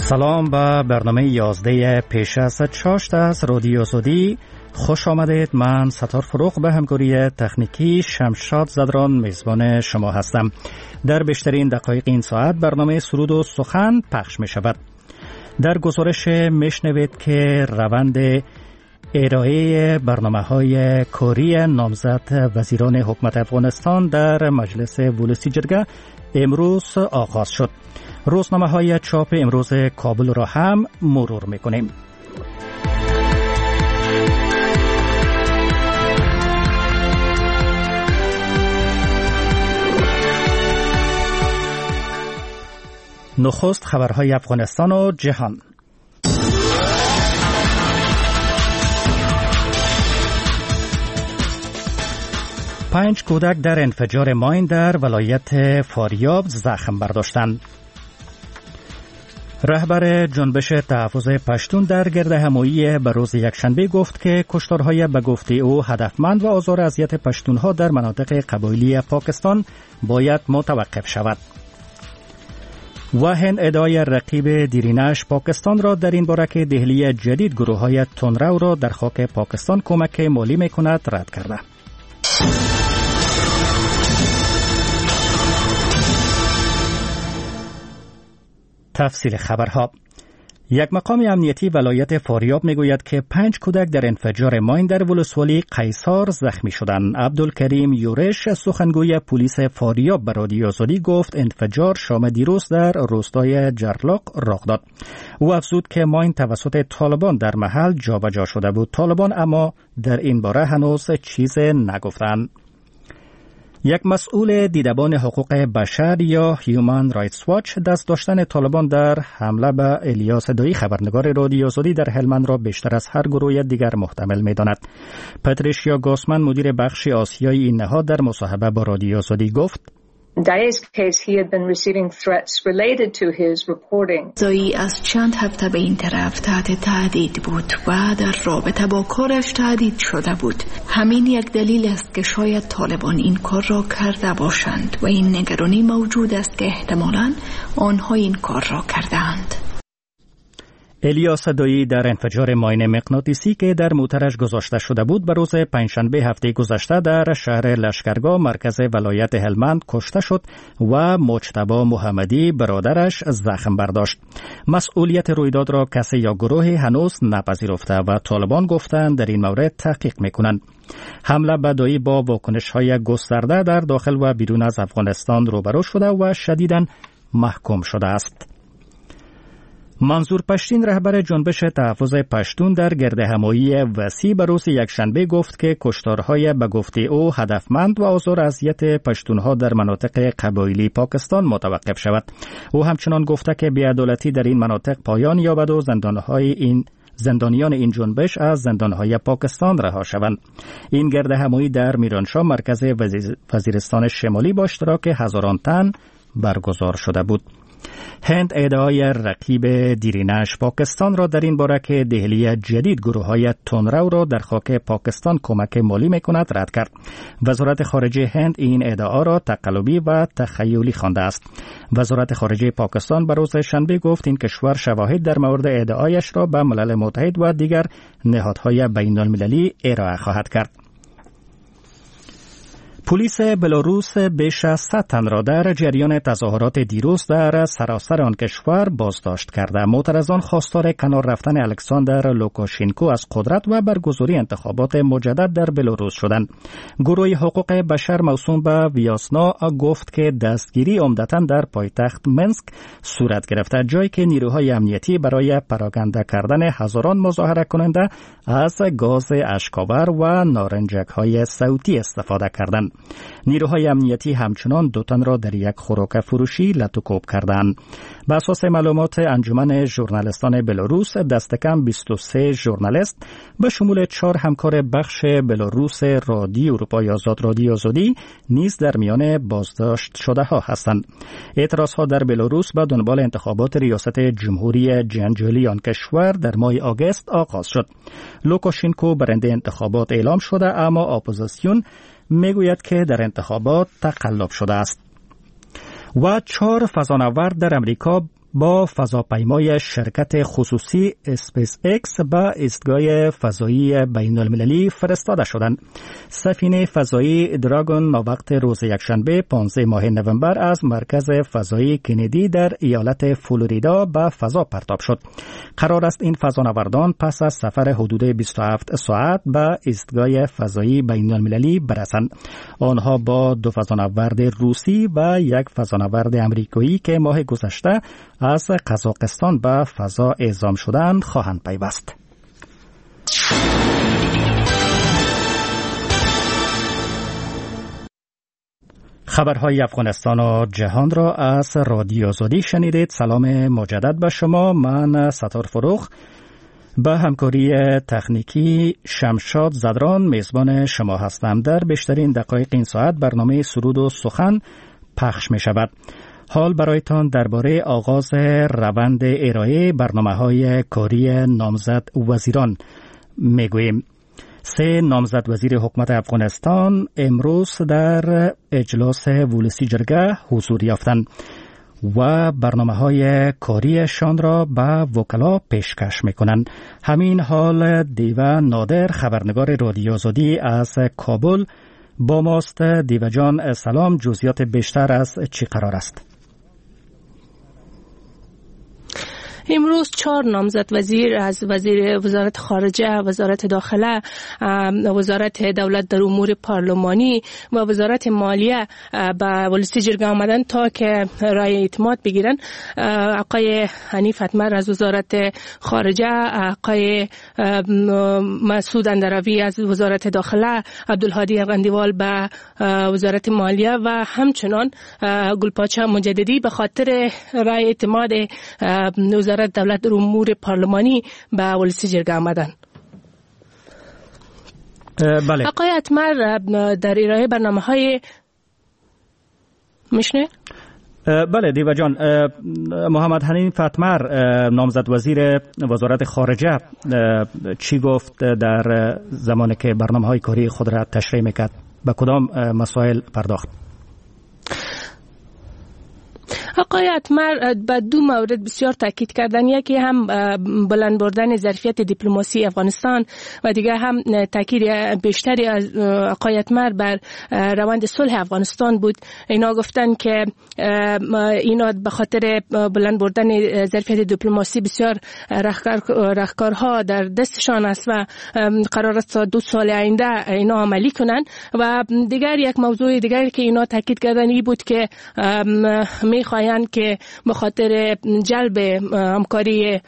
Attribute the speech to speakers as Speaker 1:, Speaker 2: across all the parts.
Speaker 1: سلام به برنامه 11 پیش از چاشت از رادیو زودی. خوش آمدید. من ستار فروغ به همکاری تکنیکی شمشاد زدران میزبان شما هستم. در بیشترین دقایق این ساعت برنامه سرود و سخن پخش می شود. در گزارش میشنوید که روند ارائه برنامه‌های کاری نامزد وزیران حکومت افغانستان در مجلس ولسی جرگه امروز آغاز شد. روزنامه‌های چاپ امروز کابل را هم مرور می‌کنیم. نخست خبرهای افغانستان و جهان. 5 کودک در انفجار ماین در ولایت فاریاب زخم برداشتند. رهبر جنبش تحفظ پشتون در گردهمایی به روز یکشنبه گفت که کشتارهای به گفته او هدفمند و آزار اذیت پشتونها در مناطق قبایلی پاکستان باید متوقف شود. و هند ادعای رقیب دیرینش پاکستان را در این باره که دهلی جدید گروه‌های تندرو را در خاک پاکستان کمک مالی می‌کند رد کرده. تفصیل خبرها. یک مقام امنیتی ولایت فاریاب میگوید که 5 کودک در انفجار ماین در ولسوالی قیصار زخمی شدند. عبدالکریم یورش سخنگوی پلیس فاریاب به رادیو زودی گفت انفجار شام دیروز در روستای جرلاق رخ داد. او افزود که ماین توسط طالبان در محل جابجا شده بود. طالبان اما در این باره هنوز چیز نگفتند. یک مسئول دیدبان حقوق بشر یا هیومن رایتس واچ دست داشتن طالبان در حمله به الیاس دایی خبرنگار رادیو زودی در هلمند را بیشتر از هر گروه دیگر محتمل می‌داند. پاتریشیا گاسمن مدیر بخش آسیایی این نهاد در مصاحبه با رادیو زودی گفت
Speaker 2: Daya's case, he had been receiving threats related to his reporting.
Speaker 3: زایی از چند هفته به این طرف تحت تهدید بود و در رابطه با کارش تهدید شده بود. همین یک دلیل است که شاید طالبان این کار را کرده باشند و این نگرانی موجود است که احتمالاً آنها این کار را کردند.
Speaker 1: الیاس دایی در انفجار ماین مغناطیسی که در موترش گذاشته شده بود به روز پنجشنبه هفته گذشته در شهر لشکرگاه مرکز ولایت هلمند کشته شد و مجتبی محمدی برادرش زخم برداشت. مسئولیت رویداد را کسی یا گروهی هنوز نپذیرفته و طالبان گفتند در این مورد تحقیق میکنند. حمله به دایی با واکنش‌های گسترده در داخل و بیرون از افغانستان روبرو شده و شدیداً محکوم شده است. منظور پشتین رهبر جنبش تحفظ پشتون در گردهمایی وسیع به روز یکشنبه گفت که کشتارهای به گفته او هدفمند و آزار اذیت پشتونها در مناطق قبایلی پاکستان متوقف شود. او همچنان گفته که بی‌عدالتی در این مناطق پایان یابد و زندانیان این جنبش از زندانهای پاکستان رها شوند. این گردهمایی در میرانشاه مرکز وزیرستان شمالی با اشتراک هزاران تن برگزار شده بود. هند ادعای رقیب دیرینش پاکستان را در این باره که دهلی جدید گروه‌های تندرو را در خاک پاکستان کمک مالی می‌کند رد کرد. وزارت خارجه هند این ادعا را تقلبی و تخیلی خوانده است. وزارت خارجه پاکستان به روز شنبه گفت این کشور شواهد در مورد ادعایش را به ملل متحد و دیگر نهادهای بین‌المللی ارائه خواهد کرد. پلیس بلاروس بیش از 100 تن را در جریان تظاهرات دیروز در سراسر آن کشور بازداشت کرده. معترضان خواستار کنار رفتن الکساندر لوکاشنکو از قدرت و برگزاری انتخابات مجدد در بلاروس شدند. گروه حقوق بشر موسوم به ویاسنا گفت که دستگیری عمدتاً در پایتخت منسک صورت گرفته، جایی که نیروهای امنیتی برای پراکنده کردن هزاران مظاهره کننده از گاز اشک‌آور و نارنجک‌های صوتی استفاده کردند. نیروهای امنیتی همچنان 2 تن را در یک خوراک فروشی لطوکوب کردند. بر اساس معلومات انجمن ژورنالیستان بلاروس دست کم 23 ژورنالیست به شمول 4 همکار بخش بلاروس رادیو اروپای آزاد رادیو زودی نیز در میان بازداشت شده ها هستند. اعتراض ها در بلاروس به دنبال انتخابات ریاست جمهوری جنجالی آن کشور در ماه آگوست آغاز شد. لوکاشنکو برنده انتخابات اعلام شده، اما اپوزیسیون میگوید که در انتخابات تقلب شده است. و 4 فضانورد در امریکا با فضاپیمای شرکت خصوصی اسپیس اکس به ایستگاه فضایی بین المللی فرستاده شدند. سفینه فضایی دراگون وقت روز یکشنبه 15 ماه نوامبر از مرکز فضایی کندی در ایالت فلوریدا به فضا پرتاب شد. قرار است این فضانوردان پس از سفر حدود 27 ساعت به ایستگاه فضایی بین المللی برسند. آنها با 2 فضانورد روسی و 1 فضانورد امریکایی که ماه گذشته از قزاقستان به فضا اعزام شدند خواهند پیوست. خبرهای افغانستان و جهان را از رادیو آزادی شنیدید. سلام مجدد به شما. من ستار فروخ به همکاری تکنیکی شمشاد زدران میزبان شما هستم. در بیشترین دقایق این ساعت برنامه سرود و سخن پخش می شود. حال برایتان درباره آغاز روند ارائه برنامه‌های کاری نامزد وزیران میگوییم. 3 نامزد وزیر حکومت افغانستان امروز در اجلاس ولسی جرگه حضور یافتند و برنامه‌های کاریشان را به وکلا پیشکش می‌کنند. همین حال دیو نادر خبرنگار رادیو آزادی از کابل با ماست. دیو جان سلام، جزئیات بیشتر از چی قرار است؟
Speaker 4: امروز 4 نامزد وزیر از وزارت خارجه، وزارت داخله، وزارت دولت در امور پارلمانی و وزارت مالیه به ولسی جرگه آمدن تا که رای اعتماد بگیرن. آقای حنیف اتمر از وزارت خارجه، آقای مسعود اندروی از وزارت داخله، عبدالهادی ارغندیوال به وزارت مالیه و همچنان گلپاچه مجددی به خاطر رای اعتماد وزارت دولت در امور پارلمانی به ولسی جرگه آمدن.
Speaker 1: بله.
Speaker 4: آقای اتمر در ارائه برنامه‌های میشنه؟
Speaker 1: بله دیو جان، محمد حنیف اتمر نامزد وزیر وزارت خارجه چی گفت در زمانی که برنامه‌های کاری خود را تشریح میکرد؟ به کدام مسائل پرداخت؟
Speaker 4: آقای اتمر به 2 مورد بسیار تاکید کردن. یکی هم بلند بردن ظرفیت دیپلماسی افغانستان و دیگر هم تاکید بیشتری از آقای اتمر بر روند صلح افغانستان بود. اینا گفتن که اینا به خاطر بلند بردن ظرفیت دیپلماسی بسیار راهکارها در دستشان است و قرار است تا 2 سال آینده اینا عملی کنن. و دیگر یک موضوع دیگری که اینا تاکید کردن این بود که میخواین که به خاطر جلب همکاری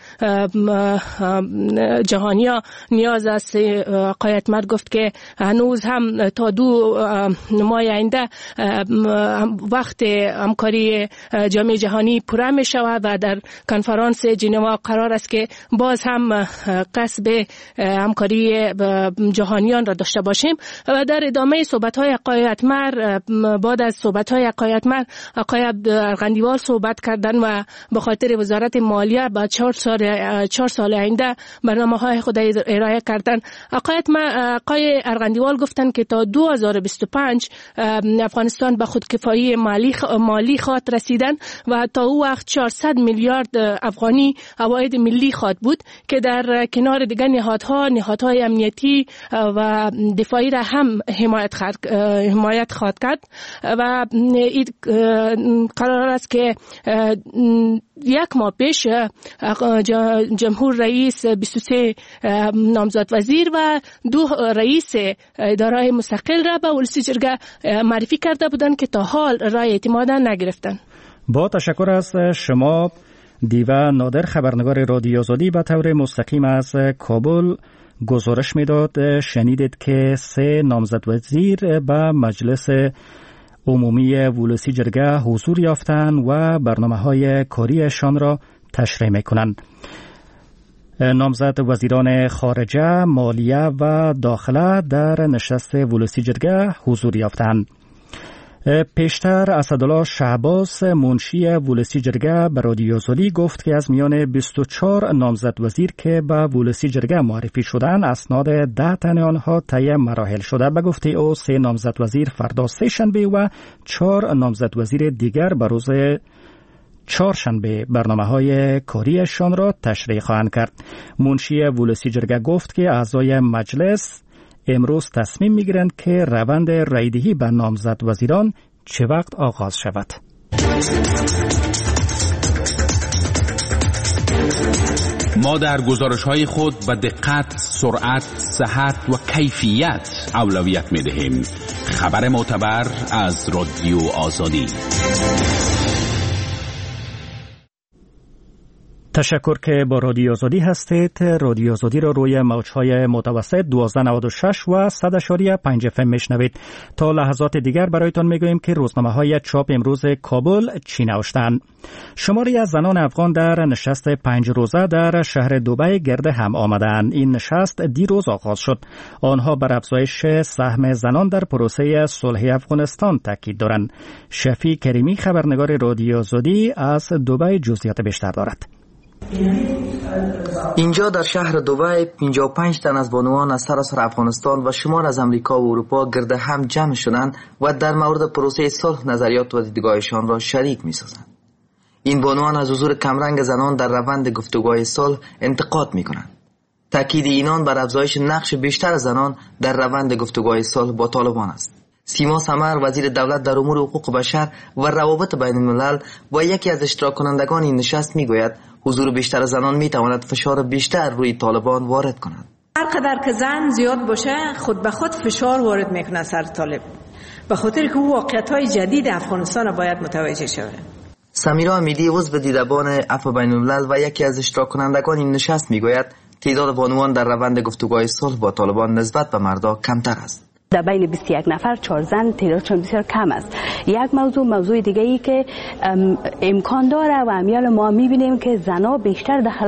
Speaker 4: جهانیا نیاز است. آقای اتمر گفت که هنوز هم تا 2 ماه آینده وقت همکاری جامعه جهانی پوره می شود و در کنفرانس ژنو قرار است که باز هم قصد همکاری جهانیان را داشته باشیم. و در ادامه صحبت‌های آقای اتمر، بعد از صحبت‌های آقای اتمر، آقای ارغندیوال صحبت کردن و به خاطر وزارت مالیه با 4 سال آینده برنامه‌های خود ارائه کردن. آقای ارغندیوال گفتن که تا 2025 افغانستان به خودکفایی مالی خواهد رسیدن و تا او وقت 400 میلیارد افغانی عواید ملی خواهد بود که در کنار دیگر نهادهای امنیتی و دفاعی را هم حمایت خواهد کرد. و قرار است که 1 ماه پیش جمهور رئیس 23 نامزد وزیر و 2 رئیس اداره مستقل را به ولسی جرگه معرفی کرده بودند که تا حال رای اعتماد نگرفتن.
Speaker 1: با تشکر از شما دیو نادر خبرنگار رادیو آزادی به طور مستقیم از کابل گزارش میداد. شنیدید که 3 نامزد وزیر به مجلس عمومی ولسی جرگه حضور یافتند و برنامه‌های کاریشان را تشریح می‌کنند. نامزد وزیران خارجه، مالیه و داخله در نشست ولسی جرگه حضور یافتند. پیشتر اسدالله شهباز منشی ولسی جرگه به رادیو آزادی گفت که از میان 24 نامزد وزیر که به ولسی جرگه معرفی شدند اسناد 10 تن آنها طی مراحل شده. به گفته او 3 نامزد وزیر فردا 3 شنبه و 4 نامزد وزیر دیگر به روز چهارشنبه برنامه‌های کاریشان را تشریح خواهند کرد. منشی ولسی جرگه گفت که اعضای مجلس امروز تصمیم می‌گیرند که روند رایدهی به نامزد وزیران چه وقت آغاز شود.
Speaker 5: ما در گزارش‌های خود به دقت، سرعت، صحت و کیفیت اولویت می‌دهیم. خبر معتبر از رادیو آزادی.
Speaker 1: تشکر که با رادیو آزادی هستید. رادیو آزادی را روی موج‌های متوسط 1296 و 100.5 FM میشنوید. تا لحظات دیگر برایتان میگوییم که روزنامه‌های چاپ امروز کابل چی نوشتند. شماری از زنان افغان در نشست 5 روزه در شهر دبی گرد هم آمدند. این نشست دیروز آغاز شد. آنها بر افزایش سهم زنان در پروسه صلح افغانستان تاکید دارند. شفیع کریمی خبرنگار رادیو آزادی از دبی جزئیات بیشتر دارد.
Speaker 6: اینجا در شهر دبی 55 تن از بانوان از سراسر افغانستان و شمار از امریکا و اروپا گرد هم جمع شدند و در مورد پروسه صلح نظریات و دیدگاهشان را شریک می‌سازند. این بانوان از حضور کمرنگ زنان در روند گفتگوهای صلح انتقاد می‌کنند. تاکید اینان بر افزایش نقش بیشتر زنان در روند گفتگوهای صلح با طالبان است. سیما سمر وزیر دولت در امور حقوق بشر و روابط بین الملل و یکی از اشتراک کنندگان این نشست میگوید حضور بیشتر زنان میتواند فشار بیشتر روی طالبان وارد کند.
Speaker 7: هر قدر که زن زیاد باشه خود به خود فشار وارد میکنه سر طالب، به خاطر که او واقعیت‌های جدید افغانستان باید متوجه شود.
Speaker 6: سمیرا امیدی عضو دیدبان عفو بین الملل و یکی از اشتراک کنندگان این نشست میگوید تعداد بانوان در روند گفتگوهای صلح با طالبان نسبت به مردا کمتر است.
Speaker 8: در بین 21 نفر 4 زن تعدادشون بسیار کم است. یک موضوع دیگه ای که امکان داره و امیال ما میبینیم که زنها بیشتر در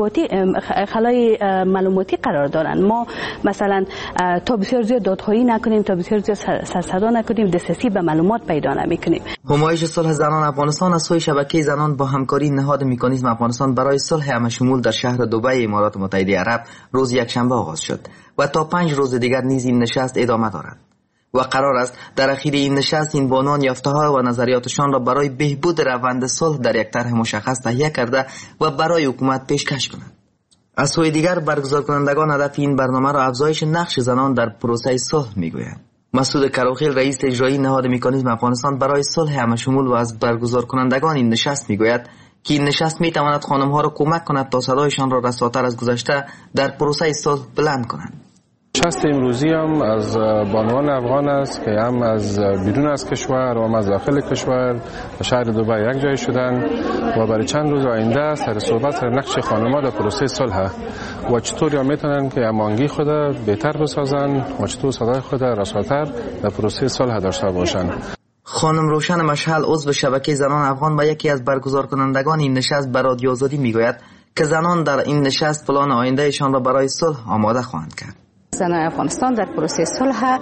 Speaker 8: خلای معلوماتی قرار دارن. ما مثلا تا بسیار زیاد دادخواهی نکنیم، تا بسیار زیاد سرصدا نکنیم، دسترسی به معلومات پیدا نمیکنیم.
Speaker 6: همایش صلح زنان افغانستان از سوی شبکه زنان با همکاری نهاد مکانیزم افغانستان برای صلح همشمول در شهر دبی امارات متحده عرب روز یکشنبه آغاز شد و تا 5 روز دیگر نیز این نشست ادامه دارد و قرار است در اخیر این نشست این بانوان یافته‌ها و نظریاتشان را برای بهبود روند صلح در یک طرح مشخص تهیه کرده و برای حکومت پیشکش کنند. از سوی دیگر برگزار کنندگان هدف این برنامه را افزایش نقش زنان در پروسه صلح میگویند. مسعود کراخیل رئیس اجرایی نهاد مکانیزم افغانستان برای صلح همشمول و از برگزار کنندگان این نشست میگوید که این نشست میتواند خانم‌ها را کمک کند تا صدایشان را رساتر از گذشته در پروسه صلح بلند کنند.
Speaker 9: نشست امروزی هم از بانوان افغان است که هم از بیرون از کشور و هم از داخل کشور و شهر دبی یک جای شدن و برای چند روز آینده سر صحبت سر نقش خانم‌ها در پروسه صلح و چطور یا میتونن که هماهنگی خود بهتر بسازن و چطور صدای خود رساتر در پروسه صلح داشته باشن.
Speaker 6: خانم روشن مشعل عضو شبکه زنان افغان و یکی از برگزار کنندگان این نشست به رادیو آزادی میگوید که زنان در این نشست پلان آیندهشان را برای صلح آماده خواهند کرد.
Speaker 10: زنان افغانستان در پروسه صلح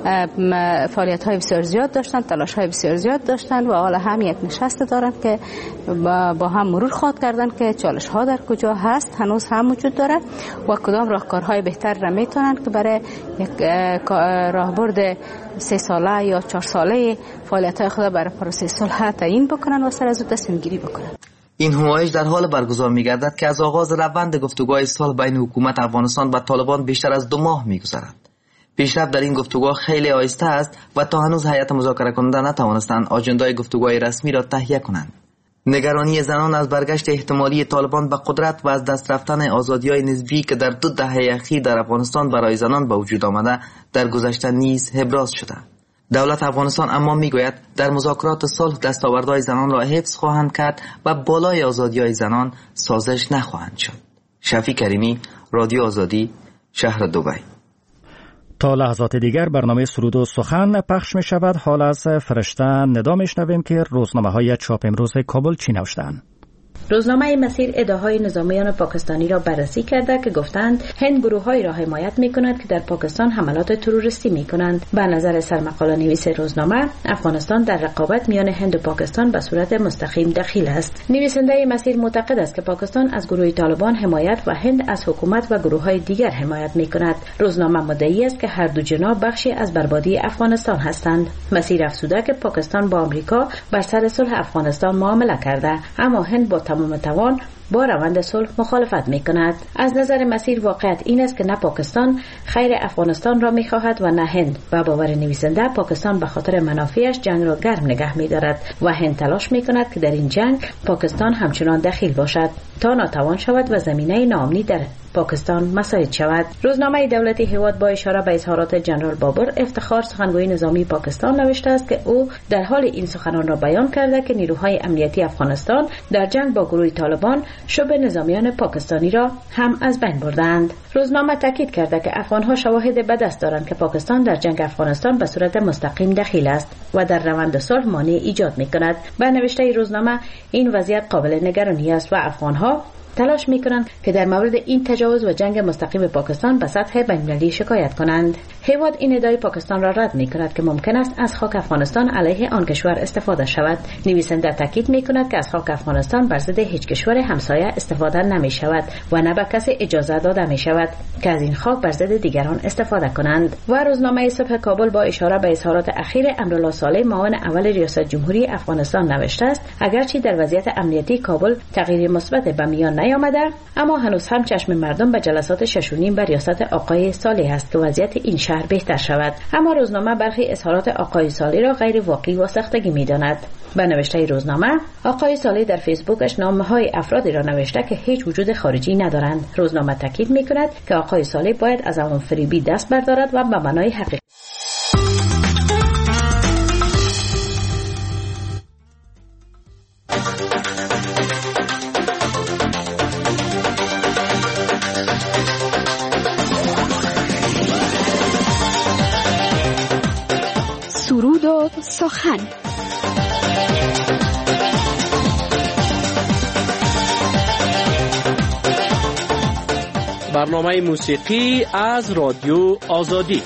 Speaker 10: فعالیت‌های بسیار زیاد داشتند، تلاش‌های بسیار زیاد داشتند و حالا هم یک نشست دارند که با هم مرور خواهد کردند که چالش‌ها در کجا هست، هنوز هم وجود داره و کدام راهکارهای بهتر را میتونند که برای یک راهبرد 3 ساله یا 4 ساله فعالیت‌های خود برای پروسه صلح تعیین بکنند و سر از او تصمیم گیری بکنند.
Speaker 6: این همایش در حال برگزار می‌گردد که از آغاز روند گفتگوهای صلح بین حکومت افغانستان و طالبان بیشتر از 2 ماه می‌گذرد. پیشرفت در این گفتگوها خیلی آهسته است و تا هنوز هیئت مذاکره کننده نتوانستند آجندای گفتگوهای رسمی را تهیه کنند. نگرانی زنان از برگشت احتمالی طالبان به قدرت و از دست رفتن آزادی‌های نسبی که در 2 دهه اخیر در افغانستان برای زنان به وجود آمده در گذشته نیز ابراز شده. دولت افغانستان اما میگوید در مذاکرات صلح دستاوردهای زنان را حفظ خواهند کرد و بالای آزادی‌های زنان سازش نخواهند شد. شفیع کریمی، رادیو آزادی، شهر دبی.
Speaker 1: تا لحظات دیگر برنامه سرود و سخن پخش می شود. حال از فرشته ندا می شنویم که روزنامه‌های چاپ امروز کابل چی نوشتند.
Speaker 11: روزنامه مسیر ادعاهای نظامیان پاکستانی را بررسی کرده که گفتند هند گروه‌هایی را حمایت می‌کند که در پاکستان حملات تروریستی می‌کنند. به نظر سرمقاله نویس روزنامه، افغانستان در رقابت میان هند و پاکستان به صورت مستقیم دخیل است. نویسنده مسیر معتقد است که پاکستان از گروه طالبان حمایت و هند از حکومت و گروه‌های دیگر حمایت می‌کند. روزنامه مدعی است که هر دو جناح بخشی از بربادی افغانستان هستند. مسیر افزوده که پاکستان با آمریکا بر سر صلح افغانستان معامله کرده، اما هند با تمام توان با روند صلح مخالفت می‌کند. از نظر مسیر واقعیت این است که نه پاکستان خیر افغانستان را می‌خواهد و نه هند. با باور نویسنده پاکستان به خاطر منافعش جنگ را گرم نگه می‌دارد و هند تلاش می‌کند که در این جنگ پاکستان همچنان دخیل باشد تا ناتوان شود و زمینه ناامنی در پاکستان مساعد شود. روزنامه دولتی هیواد با اشاره به اظهارات جنرال بابر افتخار سخنگوی نظامی پاکستان نوشته است که او در حال این سخنان را بیان کرده که نیروهای امنیتی افغانستان در جنگ با گروه طالبان شبه نظامیان پاکستانی را هم از بین بردند. روزنامه تاکید کرده که افغانها شواهد به دست دارند که پاکستان در جنگ افغانستان به صورت مستقیم دخیل است و در روند صلح مانع ایجاد می‌کند. به نوشته روزنامه این وضعیت قابل نگرانی است و افغانها تلاش می‌کنند که در مورد این تجاوز و جنگ مستقیم پاکستان به سطح بین‌المللی شکایت کنند. هیواد این ادعای پاکستان را رد می‌کند که ممکن است از خاک افغانستان علیه آن کشور استفاده شود. نویسنده تاکید می‌کند که از خاک افغانستان بر ضد هیچ کشور همسایه استفاده نمی‌شود و نه به کسی اجازه داده می‌شود که از این خاک بر ضد دیگران استفاده کنند. و روزنامه صبح کابل با اشاره به اظهارات اخیر امرالله صالح معاون اول ریاست جمهوری افغانستان نوشته است اگرچه در وضعیت امنیتی کابل تغییر مثبت به میان نیامده، اما هنوز هم چشم مردم به جلسات 6.5 به ریاست آقای صالح است که وضعیت این شهر بهتر شود. اما روزنامه برخی اظهارات آقای صالح را غیر واقعی و ساختگی می‌داند. به نوشته روزنامه، آقای صالح در فیسبوکش نامه‌های افرادی را نوشته که هیچ وجود خارجی ندارند. روزنامه تاکید می‌کند که آقای صالح باید از عوام فریبی دست بردارد و به معنای حقیقی
Speaker 12: سرود و سخن.
Speaker 13: برنامه موسیقی از رادیو آزادی.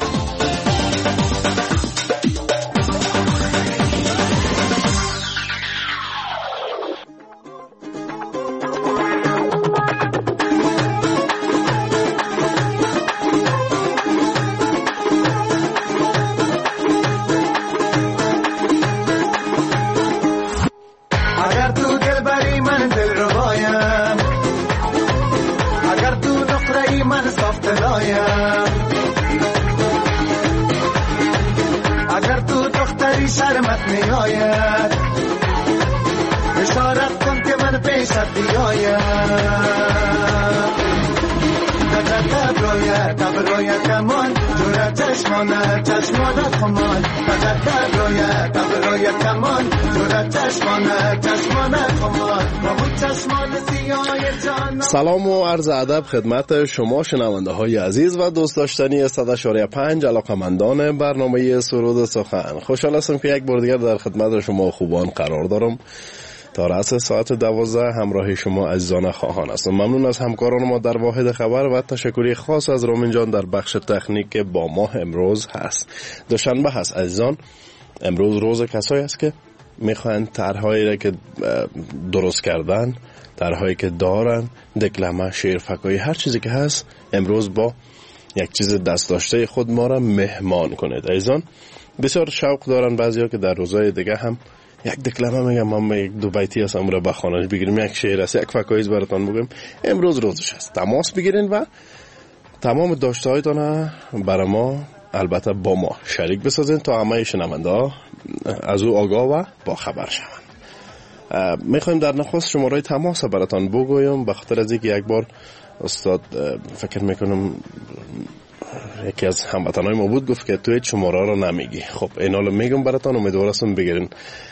Speaker 14: سلام و عرض ادب خدمت شما شنونده های عزیز و دوست داشتنی 100.5 علاقمندان برنامه سرود سخن. خوشحال هستم که یک بار دیگر در خدمت شما خوبان قرار دارم. تا رأس ساعت 12 همراه شما عزیزان خواهان هستم. ممنون از همکاران ما در واحد خبر و تشکری خاص از رومین جان در بخش تکنیک با ما امروز هست. دوشنبه هست عزیزان. امروز روز کسایی است که میخواین طرحهایی را که درست کردن، طرحهایی که دارن، دکلمه، شعر، فکایی، هر چیزی که هست امروز با یک چیز دست داشته خود ما را مهمان کنید. عزیزان بسیار شوق دارن بعضیا که در روزهای دیگه هم یک دکلمه میگم، ما یک دو بیتی هستم را بخوانش بگیریم، یک شعر است، یک فکایی براتون بگم. امروز روزش است. تماس بگیرین و تمام داشته هایتان برای ما البته با ما شریک بسازین تا همه شنونده ها از او آگاه و با خبر شوند. میخوایم در نخست شماره تماس براتون بگویم، به خاطر از اینکه یک بار استاد فکر میکنم یکی از هموطنای ما بود گفت که تو هیچ شماره رو نمیگی. خب اینا رو میگم براتون، امیدوار هستم بگیرین.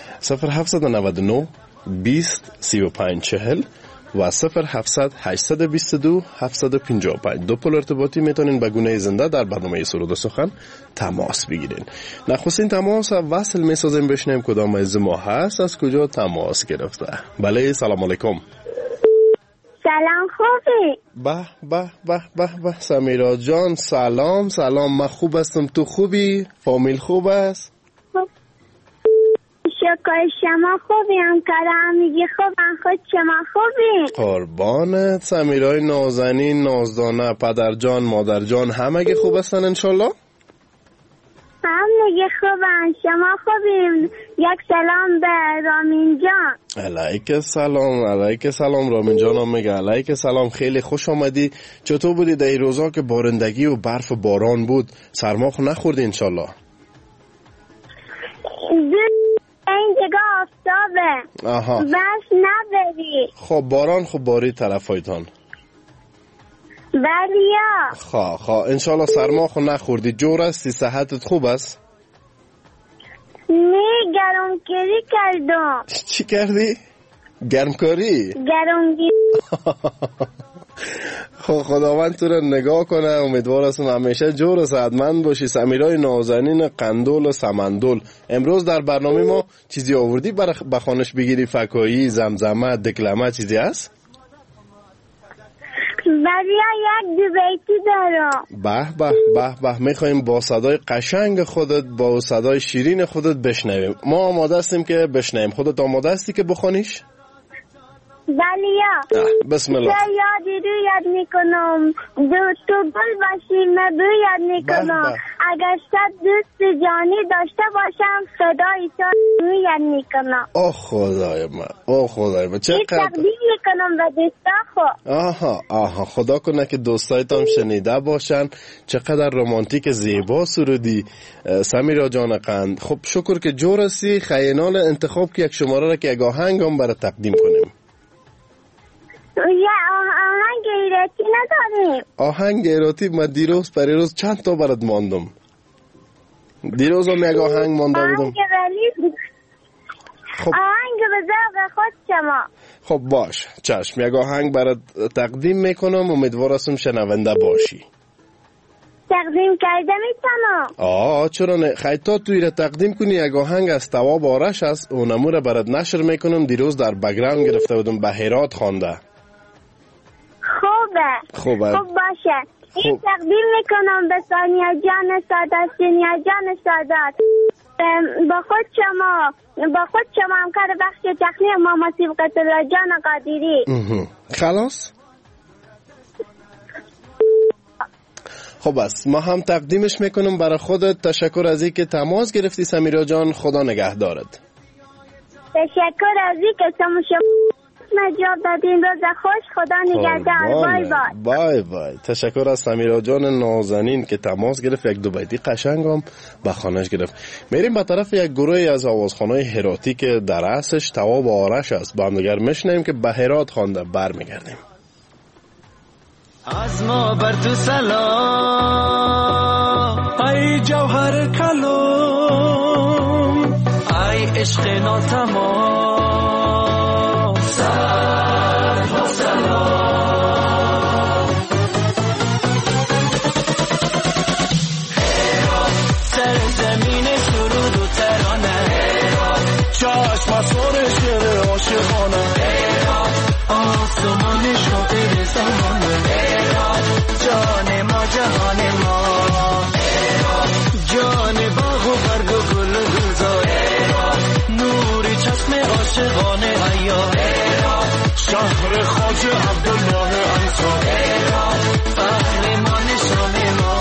Speaker 14: 0799 20 35 40 و 0700 822 755 دو پل ارتباطی میتونین به گونه زنده در برنامه سرود و سخن تماس بگیرین. نخستین تماس وصل میسازیم، بشنیم کدام از ما هست، از کجا تماس گرفته. بله سلام علیکم.
Speaker 15: سلام خوبی؟
Speaker 14: به به به به به سمیرا جان سلام سلام. من خوب هستم، تو خوبی؟ فامیل خوب است؟
Speaker 15: شکر شما خوبی؟ همکارم میگی خوبم، خود شما خوبی؟
Speaker 14: قربانت سمیرای نازنین نازدانه، پدر جان مادر جان همه خوب هستن انشالله؟
Speaker 15: هم میگه خوبم، شما خوبیم؟ یک سلام به رامین جان.
Speaker 14: علیک سلام علیک سلام. رامین جان هم میگه علیک سلام. خیلی خوش آمدی. چطور بودی در این روزا که بارندگی و برف و باران بود؟ سرما خو نخوردی انشالله؟
Speaker 15: این جگه آفتابه.
Speaker 14: آها.
Speaker 15: بس نبری.
Speaker 14: خب باران خوب باری طرفایتان؟
Speaker 15: بلیا.
Speaker 14: انشالله سرما خو نخوردی. جور هستی؟ صحتت خوب است؟
Speaker 15: نه گرمکاری کردم.
Speaker 14: چی کردی؟ گرمکاری؟
Speaker 15: گرمگیری.
Speaker 14: خب خداوند تو را نگاه کنه. امیدوار هستم همیشه جور و صحتمند باشی. سمیرای نازنین قندول و سمندول، امروز در برنامه ما چیزی آوردی برای بخوانش بگیری؟ فکایی، زمزمه، دکلمه چیزی هست؟
Speaker 15: بلیا یک دو بیتی دارم.
Speaker 14: به به به به. میخواییم با صدای قشنگ خودت، با صدای شیرین خودت بشنویم. ما آماده هستیم که بشنویم. خودت آماده هستی که بخونیش؟
Speaker 15: بلیا.
Speaker 14: بسم الله.
Speaker 15: یادی رو یاد میکنم، تو گل باشی من یاد میکنم. اگر صد دوست جانی داشته باشم صدای تو رو یاد میکنم.
Speaker 14: اوه خدای من چقدر
Speaker 15: تقدیم میکنم به دوستا خو.
Speaker 14: آها خدا کنه که دوستایت هم شنیده باشن. چقدر رمانتیک زیبا سرودی سمیرا جان قند. خب شکر که جور هستی. خیینال انتخاب که یک شماره را که یک آهنگ هم برای تقدیم کنیم.
Speaker 15: آهنگ ایراتی نداریم.
Speaker 14: آهنگ ایراتی من دیروز پریروز چند تا برات ماندم. دیروز هم یک آهنگ مانده بودم.
Speaker 15: خب آهنگ به ذوق خود شما.
Speaker 14: خب باش چشم، یک آهنگ برات تقدیم میکنم. امیدوار هستم شنونده باشی.
Speaker 15: تقدیم کرده میتونم؟
Speaker 14: چرا نه. خیلی توی را تقدیم کنی. یک آهنگ از تواب آرش است، اونمو را برات نشر میکنم. دیروز در بگراند گرفته بودم، به هرات خوانده.
Speaker 15: خوبه. خب باشه. این تقدیم میکنم به ثانیه جان سادات، سینیا جان سادات، با خود شما همکار بخش تخلیه ماما سیبقت الله جان قادری.
Speaker 14: خلاص؟ خب بس ما هم تقدیمش میکنم برای خودت. تشکر از این که تماس گرفتی سمیرا جان. خدا نگهدارت.
Speaker 15: تشکر از این که شما جواب دادین. روز خوش. خدا نگهدار.
Speaker 14: بای بای. تشکر از سمیرا جان نازنین که تماس گرفت. یک دو بیتی قشنگ هم به خانش گرفت. میریم به طرف یک گروهی از آوازخوانای هراتی که در اصلش تواب آرش است. با هم دیگر میشنویم که به هرات خوانده. برمیگردیم.
Speaker 16: از ما بر تو سلام ای جوهر کلام، ای عشق ناتمام، سلام سلام. سر زمین سرود و ترانه، چشم از سر شعر عاشقانه، آسمان شاعر زمانه، جان ما جهان ما، جان باغ و برگ و گل و گلزار، نوری چشم عاشقانه حیا، شهر خواجه عبدالله انصار، فخر ما نشان ما.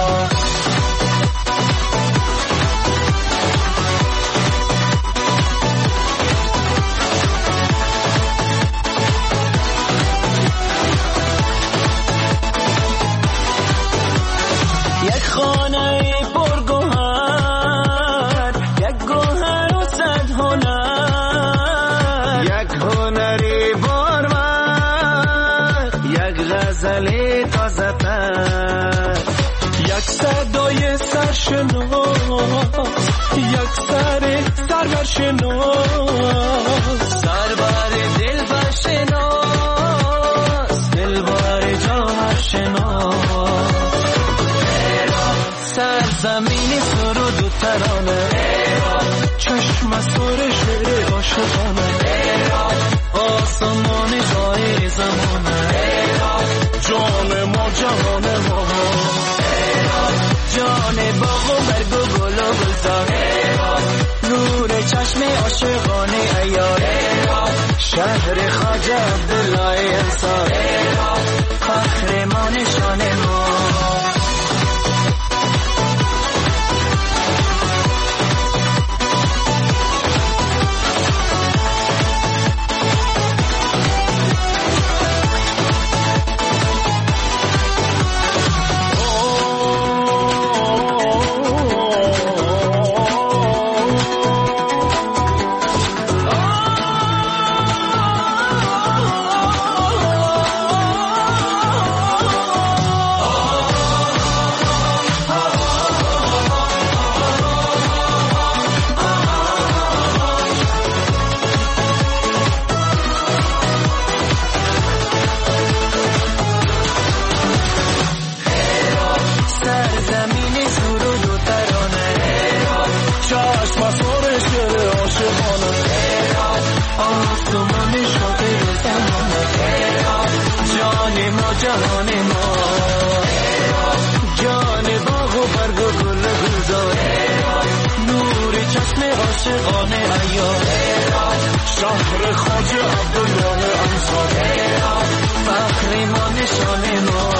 Speaker 16: یک خانه پرگوهر، یک گوهر و صد هنر، یک هنری بارور، یک غزل تازه تر، یک صدای سرشناس، یک سر سرورشناس، سربر دلبرشناس، دلبر جوهرشناس، سرزمین سرود و ترانه، چشم سر شعر عاشقانه آسمان جای زمانه جان ما جهان ما جان باغ و برگ و گل و گلزار نور چشم عاشقانه عیار شهر خواجه عبدالله انصار فخر ما نشان ما شهر خواجه عبدالله انصار فخر ما نشان ما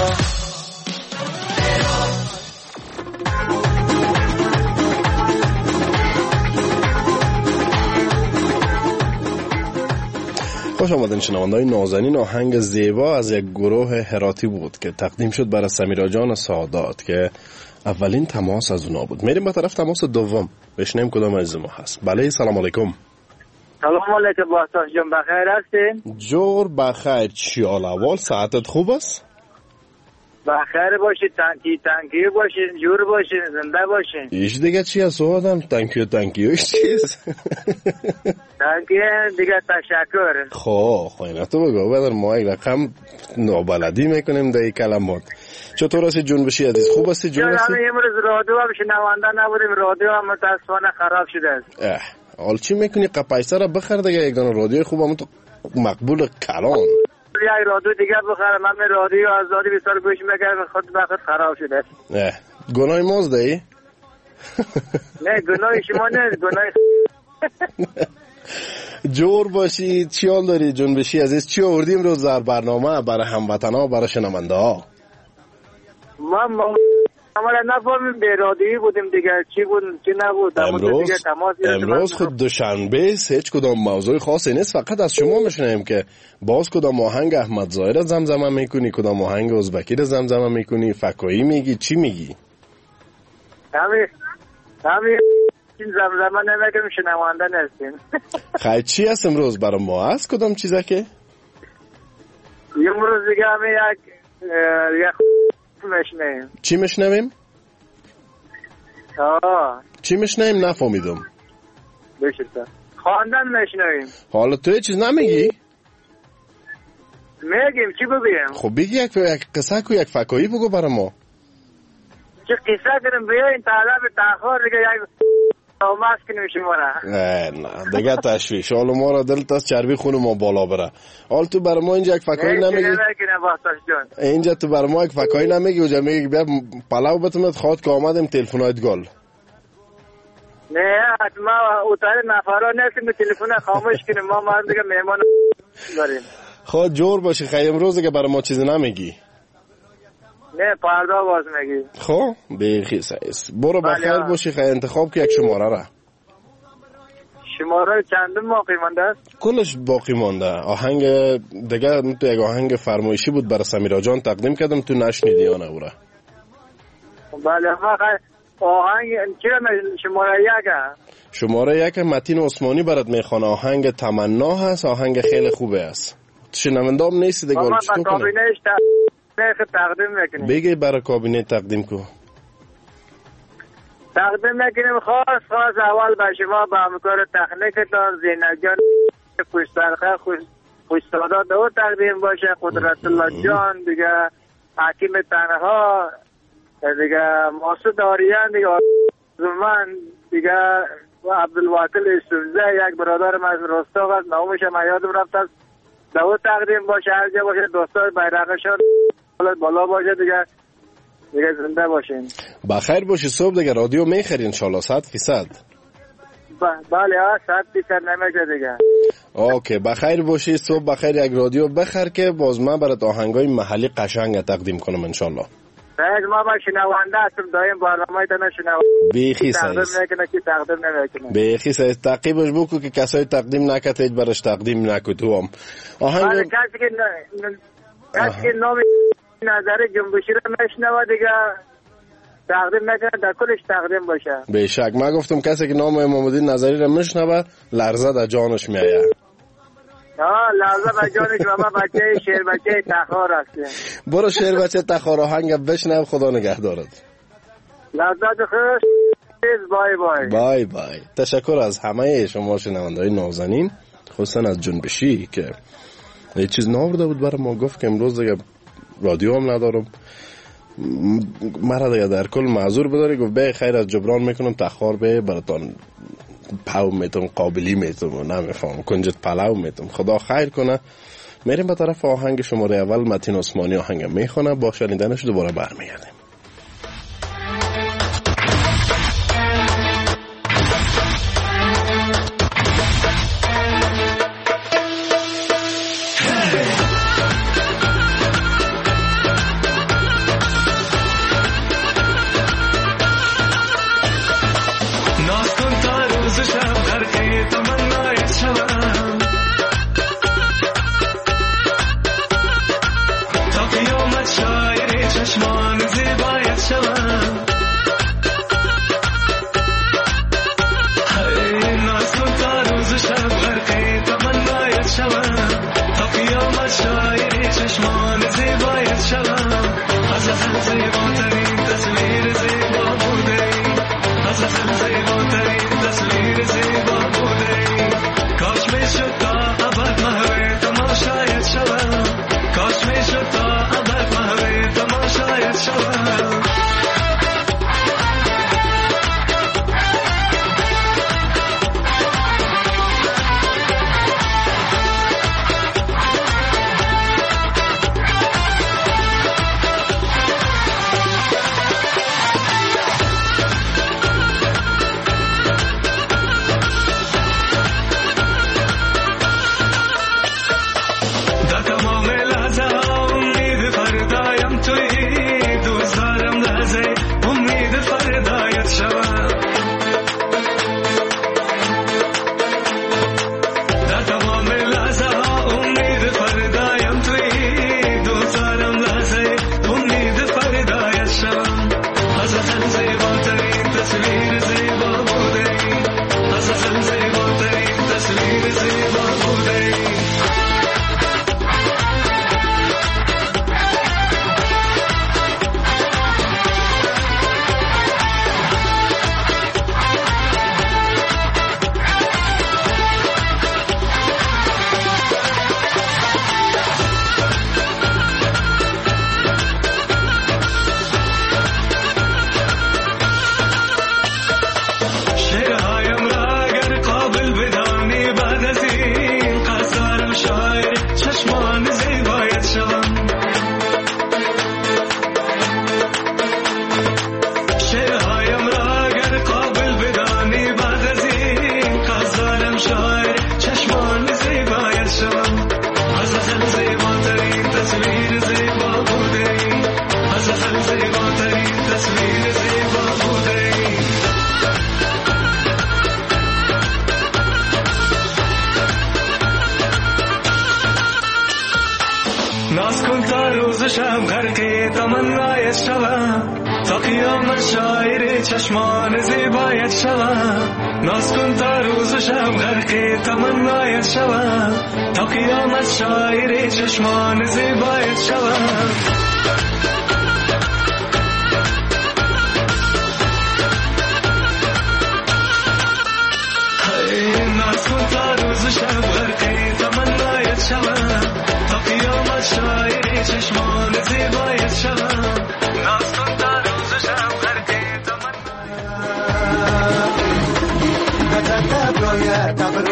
Speaker 14: خوش آمدین شنونده‌های نازنین. آهنگ زیبا از یک گروه هراتی بود که تقدیم شد برای سمیرا جان سادات که اولین تماس از اونا بود. میریم به طرف تماس دوم بشنیم کدام از ما هست. بله سلام علیکم.
Speaker 17: سلام علیکم باستان جان، بخیر هستین؟
Speaker 14: جور بخیر. چی حال احوال؟ ساعتت خوب است؟
Speaker 17: بخیر باشید، تنکی باشید، جور باشید، زنده باشید.
Speaker 14: ایش دیگه چی هست آدم؟ تنکی ایش چیست؟
Speaker 17: تنکی دیگه تشکر.
Speaker 14: خب اینا تو بگو بدر ما یک رقم نابلدی میکنیم در این کلمات. چطور هستی جنبشی عزیز؟ خوب هستی جون هستی؟
Speaker 17: همه امروز رادیو هم شنونده نبودیم، رادیو هم متاسفانه خراب شده است.
Speaker 14: حال چی میکنی؟ قپایسه را بخر دیگه، یگان رادیو خوب هم تو مقبول کلان.
Speaker 17: یک رادیو دیگه بخرم، من رادیو آزادی بسیار گوش میکردم، خود بخیر خراب شده.
Speaker 14: گناه ماست دایی؟
Speaker 17: نه گناه شما نه، گناه
Speaker 14: جور باشی. چی حال داری جنبشی عزیز؟ چی آوردیم روز در برنامه برای هموطنا و برای شنونده ها؟
Speaker 17: ما نفهمیم به رادیویی بودیم دیگه، چی بود چی نبود.
Speaker 14: امروز خود دوشنبه هیچ کدام موضوع خاصی نیست، فقط از شما میشنیم که باز کدام آهنگ احمد ظاهر را زمزمه میکنی، کدام آهنگ ازبکی را زمزمه میکنی، فکایی میگی، چی میگی؟
Speaker 17: همین این زمزمه نمیکنیم، شنونده نستیم.
Speaker 14: خیلی چی هست امروز برای ما؟ هست کدام چیزه که؟
Speaker 17: امروز دیگه همین یک مشنیم.
Speaker 14: چی مشنویم؟ چی مشنویم؟ نفهمیدم.
Speaker 17: بشیرتا خواندن مشنویم.
Speaker 14: حالا تو یه چیز نمیگی؟
Speaker 17: میگیم، چی بگیم؟
Speaker 14: خب بگی یک قصه کو، یک فکایی بگو برای ما.
Speaker 17: چه قصه کنیم؟ بیاین طلب تاخر دیگه یک ماست کنیم شما را.
Speaker 14: نه دیگه تشویش، حالا ما را دلت از چربی خون ما بالا بره. حال تو برای ما اینجا یک فکایی نمیگی؟ اینجا تو برای ما یک فکایی نمیگی و جا میگی بیا پلاو بتمت خواد که آمدیم تلفنایت گل.
Speaker 17: نه ما اوتار نفرا نیستیم تلفن خاموش کنیم، ما دیگه مهمان داریم.
Speaker 14: خود جور باشی. خیلی امروز دیگه برای ما چیزی نمیگی؟
Speaker 17: نه فردا باز میگی.
Speaker 14: خب بیخی سعیس برو بخیر باشی. خیلی انتخاب که یک شماره را.
Speaker 17: شماره چندم باقی مانده است؟
Speaker 14: کلش باقی مانده. آهنگ دیگه تو یک آهنگ فرمایشی بود برای سمیرا جان تقدیم کردم، تو نشنیدی یا نه اورا؟
Speaker 17: بله آهنگ چرا شماره یکه؟
Speaker 14: شماره یک متین عثمانی برات میخوانه. آهنگ تمنا هست، آهنگ خیلی خوبه است. شنونده هم نیستی دیگه.
Speaker 17: من کابینه تقدیم میکنیم.
Speaker 14: بگی برای کابینه تقدیم کو.
Speaker 17: تقدیم میکنیم خاص اول به شما، به همکار تکنیکتان زینب جان خوشترخه خوشتادا دو تقدیم باشه، قدرت الله جان دیگه، حکیم تنها دیگه، ماسود آریان دیگه، زمان دیگه، و عبدالواکل سوزه یک برادر من از رستاق است، نامش هم یادم رفت است. دعوت تقدیم باشه، هر جا باشه دوستای بیرقشان بالا باشه دیگه زنده باشین.
Speaker 14: بخیر باشی. صبح دیگه رادیو میخری انشالله 100%.
Speaker 17: بله 100% نمیشه دیگه.
Speaker 14: اوکی بخیر باشی. صبح بخیر. یک رادیو بخیر که باز من برات آهنگای محلی قشنگ تقدیم کنم انشالله.
Speaker 17: ما با شنونده هستم، دایم برنامه تا نشنونده
Speaker 14: بیخی سعیز
Speaker 17: تقدیم نمیکنه.
Speaker 14: بیخی سعیز تعقیبش بکو که کسای تقدیم نکرد هیچ برش تقدیم نکو تو هم آهنگ.
Speaker 17: کسی که نام نظر جنبشی رو میشنوه دیگه تقدیم نکنه، در کلش تقدیم باشه.
Speaker 14: بیشک من گفتم کسی که نام امام‌الدین نظری رو میشنوه لرزه در جانش میآید.
Speaker 17: لحظه بجانش و ما بچه شیر بچه تخار هستیم.
Speaker 14: برو شیر بچه تخار آهنگ بشنو. خدا نگهدارت.
Speaker 17: لحظات خوش. بای بای.
Speaker 14: بای بای. تشکر از همه شما شنونده‌های نازنین، خصوصا از جنبشی که یه چیز ناورده بود برای ما. گفت که امروز دیگه رادیو هم ندارم، مرا دیگه در کل معذور بداری. گفت به خیر از جبران میکنم تخار به براتان پاو میتم قابلی میتم نمیفهم کنجد پلاو میتم. خدا خیر کنه. میریم به طرف آهنگ شماره اول. متین عثمانی آهنگ میخونه. با شنیدنش دوباره برمیگردیم.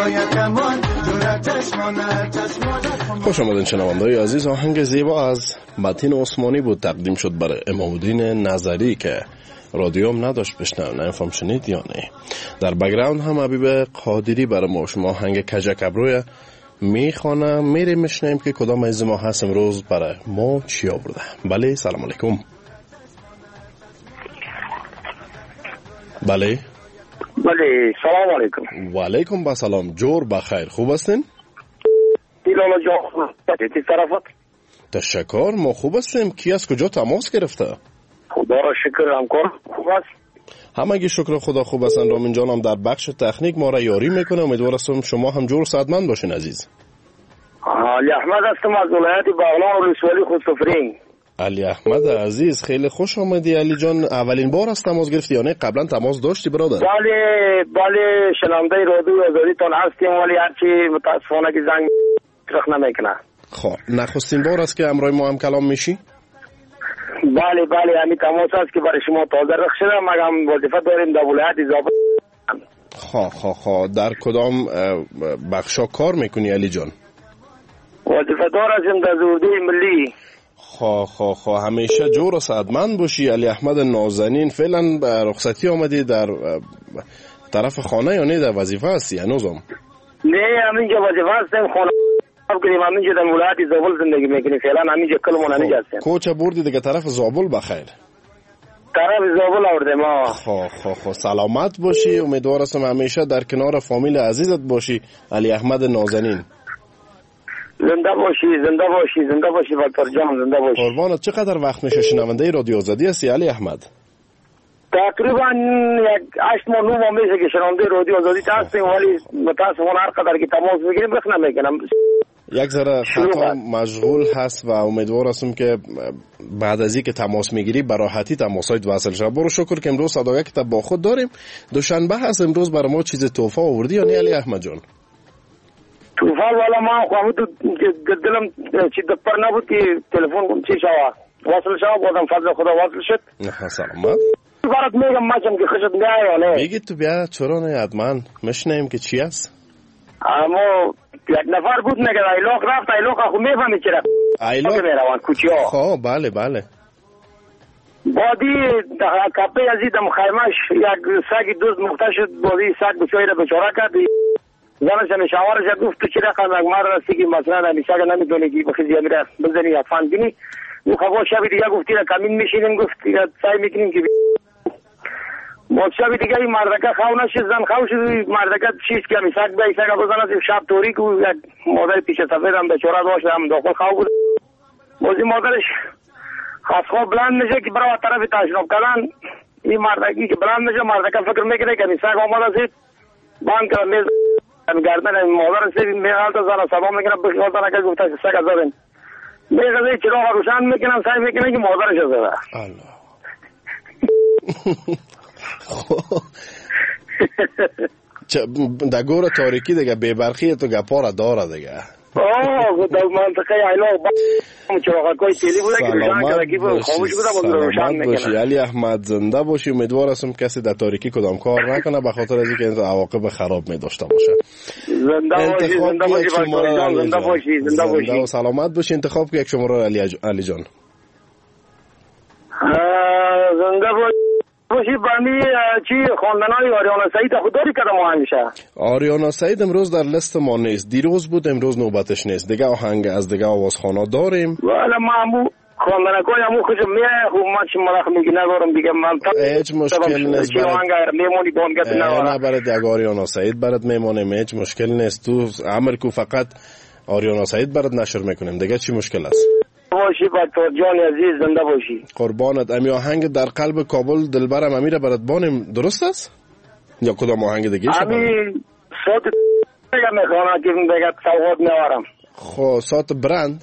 Speaker 14: خوش آمدین شنونده‌های عزیز. آهنگ زیبا از متین عثمانی بود تقدیم شد برای امام‌الدین نظری که رادیوم نداشت بشنوم، نمی‌فهم شنید یا نه. در بک‌گراند هم حبیب قادری برای ما شما آهنگ کجک ابروی میخوانه. میریم میشنیم که کدام از ما هست امروز برای ما چی آورده. بله سلام علیکم. بله
Speaker 18: بله سلام علیکم.
Speaker 14: و علیکم با سلام. جور بخیر، خوب هستین؟
Speaker 18: ایلالا جان چی طرفت؟
Speaker 14: تشکر، ما خوب هستیم. کی از کجا تماس گرفته؟
Speaker 18: خدا را شکر، همکار خوب است؟
Speaker 14: همگی شکر خدا خوب هستن. رامین جانم در بخش تکنیک ما را یاری میکنه. امیدوارم شما هم جور سعادتمند باشین عزیز.
Speaker 18: علی احمد هستم از ولایت بغلان ولسوالی خودسفرین.
Speaker 14: علی احمد عزیز خیلی خوش آمدی. علی جان اولین بار است تماس گرفتی یا نه قبلا تماس داشتی برادر؟
Speaker 18: بله شنونده رادیو آزادی تون هستیم ولی هرچی متاسفانه که زنگ رخ نمیکنه.
Speaker 14: خب نخستین بار است که امروز ما هم کلام میشی؟
Speaker 18: بله همین تماس است که برای شما تازه رخ شده. مگم وظیفه داریم در ولایت اضافه.
Speaker 14: در کدام بخشا کار میکنی علی جان؟
Speaker 18: وظیفه دار هستیم در زورده ملی.
Speaker 14: همیشه جور و سعادتمند باشی. علی احمد نازنین فعلا رخصتی آمدی در طرف خانه یا نه در وظیفه هستی هنوزم؟
Speaker 18: نه همینجا وظیفه هستیم خانه کنیم. همینجا در ولایت زابل زندگی میکنیم فعلا. همینجا کلمون همینجا هستیم.
Speaker 14: کوچه بردی دیگه طرف زابل بخیر؟
Speaker 18: طرف زابل آوردیم.
Speaker 14: سلامت باشی. امیدوارم همیشه در کنار فامیل عزیزت باشی علی احمد نازنین.
Speaker 18: زنده باشی بطور جان، زنده باشی.
Speaker 14: قربانت. چقدر وقت میشه شنونده رادیو آزادی هستی علی احمد؟
Speaker 18: تقریبا 8 ماه 9 ماه میشه که شنونده رادیو آزادی هستیم ولی متاسفانه هر قدر که تماس میگیریم رخ نمیکنم.
Speaker 14: یک ذره خطا مشغول هست و امیدوار هستم که بعد از اینکه تماس میگیری به راحتی تماسات وصل شه. برو شکر که امروز صداقت که با خود داریم. دوشنبه هست امروز برای ما چیز تحفه آوردی یا نه علی احمد جان؟
Speaker 18: توفال والا ما خواهد دلم چی دپر نبود که تلفن چی شوا وصل شوا بودم فضل خدا وصل شد.
Speaker 14: سلامت.
Speaker 18: برات میگم مچم که خشت نه یا نه
Speaker 14: بگید تو بیا چرا نه حتما مشنیم که چی است.
Speaker 18: اما یک نفر بود نگه ایلاق رفت. ایلاق خو میفهمی چرا
Speaker 14: ایلاق
Speaker 18: میروان کوچیا.
Speaker 14: خب بله
Speaker 18: بادی کپه ازیدم خیمش یک سگ دوست مخته شد. بادی سگ بچایی را بچاره کرد. زنش همی شوارش گفت تو چی رقم اگمار راستی که مثلا همیشه که نمیدونی که بخیزی همیره بزنی یا فان بینی او خواه شبی دیگه گفتی را کمین میشینیم گفت سعی میکنیم که بود شبی دیگه این مردکه خواه نشد زن خواه شد مردکه چیز که همی سگ بایی سگ بزنه شب توری که یک مادر پیش سفید هم بچوره داشت هم داخل خواه بود. موزی مادرش خواست خواه بلند میشه که برای طرف تشناب کردن. این مردکی که بلند میشه مردکه فکر میکنه که همی سگ آمده زید بان که میز گردن مادر سے میاد تا زنا سلام میکنم بخیال تا نکه گفت سگ زدن میگه چرا روشن میکنم سعی میکنم که مادرش زده.
Speaker 14: الله در گور تاریکی دیگه بیبرخی تو گپارا داره دیگه.
Speaker 18: در منطقه ایلاق چراغکای تیلی بوده که روشن کرده که خاموش بوده روشن میکنه.
Speaker 14: علی احمد زنده باشی. امیدوار هستم کسی در تاریکی کدام کار نکنه به خاطر از اینکه عواقب خراب می داشته باشه.
Speaker 18: زنده باشی
Speaker 14: و سلامت باشی. انتخاب که یک شماره علی جان.
Speaker 18: زنده باشی. برمی چی خواندنای آریانا سعید خودداری کردم همیشه.
Speaker 14: آریانا سعید امروز در لیست ما نیست. دیروز بود امروز نوبتش نیست. دیگه آهنگ از دیگه آوازخوانا داریم.
Speaker 18: والا ما همو خواندنکای همو خوشم میه خوب ما چی مرخ میگی ندارم دیگه من
Speaker 14: هیچ مشکل نیست.
Speaker 18: چی آهنگ میمونی بانگت ندارم.
Speaker 14: نه برد یک آریانا سعید برد میمونیم هیچ مشکل نیست. تو عمر کو فقط آریانا سعید برد نشر میکنیم دیگه چی مشکل است؟
Speaker 18: باشی بطور جان عزیز زنده باشی.
Speaker 14: قربانت. امی آهنگ در قلب کابل دلبرم امیره برات بانیم درست است؟ یا کدام آهنگ دیگه شد؟
Speaker 18: امی صوت دیگه میخوانه که دیگه سواد میوارم.
Speaker 14: خب صوت برند؟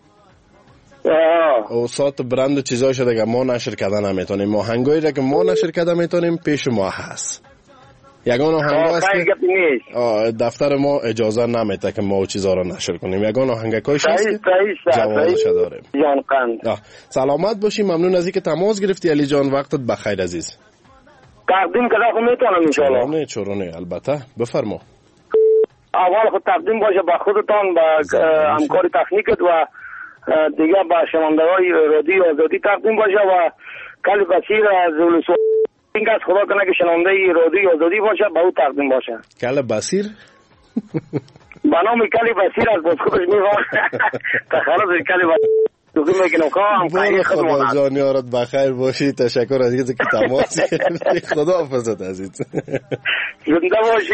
Speaker 14: او صوت برند چیزای شده که ما نشر کردن نمیتونیم. آهنگایی را که ما نشر کردن میتونیم پیش ما هست. یگان آهنگ هست که دفتر ما اجازه نمیده که ما چیزا رو نشر کنیم. یگان آهنگکایش هست که جوازش داریم. سلامت باشی. ممنون از اینکه تماس گرفتی علی جان. وقتت بخیر عزیز.
Speaker 18: تقدیم کدا خو میتونم ان شاء الله.
Speaker 14: چرا نه البته بفرما.
Speaker 18: اول خود تقدیم باشه به خودتان، به همکار تکنیکت و دیگه به شنونده‌های رادیو آزادی تقدیم باشه و کلی بصیر از این از خدا کنه که شنونده رادیو آزادی باشه به او تقدیم باشه.
Speaker 14: کلی بصیر
Speaker 18: به نام کلی بصیر از باز خودش میخوام تخلص کلی بصیر
Speaker 14: خدا جان یارت بخیر باشی. تشکر از اینکه تماس گرفتی. خدا حافظت عزیز.
Speaker 18: زنده باشی.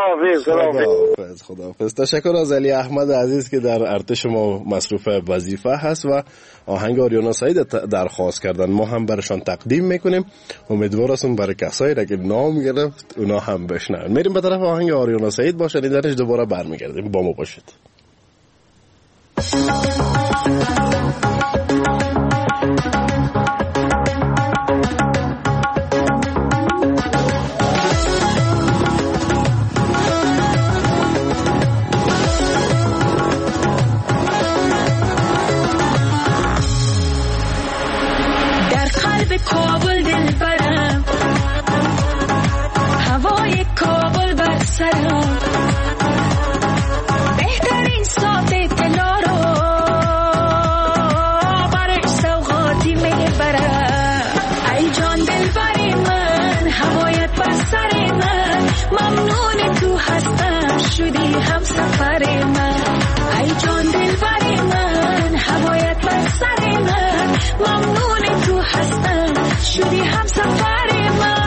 Speaker 14: خدا حافظ. تشکر از علی احمد عزیز که در ارتش ما مصروف وظیفه هست و آهنگ آریانا سعید درخواست کردن، ما هم برشان تقدیم میکنیم. امیدوار هستم برای کسایی را که نام گرفت اونا هم بشنون. میریم به طرف آهنگ آریانا سعید، باشنیدنش دوباره برمیگردیم. با ما باشید.
Speaker 19: کابل دل برم، هوای کابل بر سرم، بهترین ساعت طلا رو برای سوغاتی میبرم. ای جان دل بر من، هوایت بر سر من، ممنون تو هستم شدی هم سفر من. ای جان دل بر من، هوایت بر سر من، ممنون تو هستم شدی هم سفر من.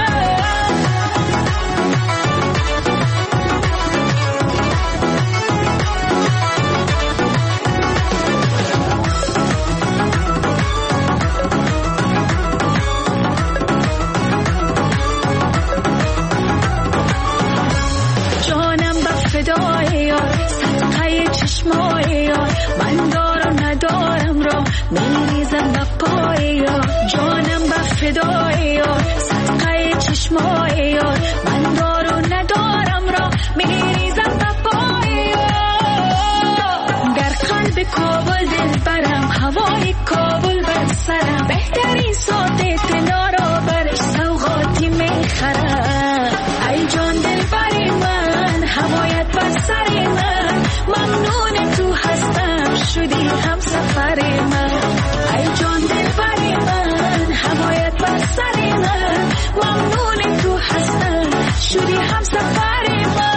Speaker 19: جانم به فدای یار، صدقه چشمای یار، من دارم ندارم را میریزم به پای یار. جانم به فدای یار، صدقه چشمای یار، من دارم ندارم را میریزم به پای یار. در قلب کابل دل برم، هوای کابل بر سرم، بهترین ساعت طلا را برش سوغاتی میخرم. ای جان دل بر من، هوایت بر سر من، ممنون تو هستم شدی هم سفر من. ای جان دل بر من، هوایت بر سر من، ممنون تو هستم شدی هم سفر من.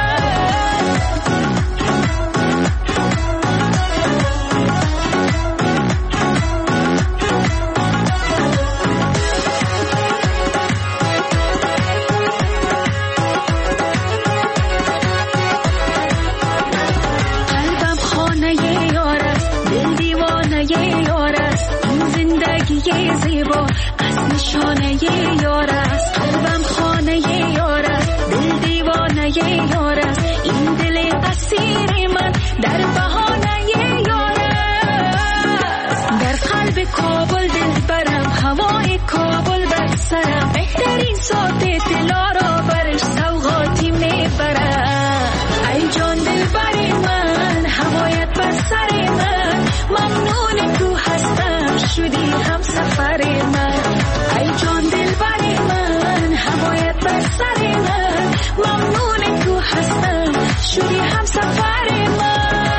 Speaker 19: قلبم خانه یار است، دل دیوانه یار است، این زندگی زیبا از نشانه یار است. قلبم خانه یار است، دل دیوانه یار است، این دل اسیر من در بهانه یار است. در قلب کابل دل برم، هوای کابل بر سرم، بهترین ساعت طلا را برش سوغاتی میبرم. ای جان دل بر من، هوایت بر سر من، ممنون تو هستم شدی هم سفر من. ای جان دل بر من، هوایت بر سر من، ممنون تو هستم شدی هم سفر من.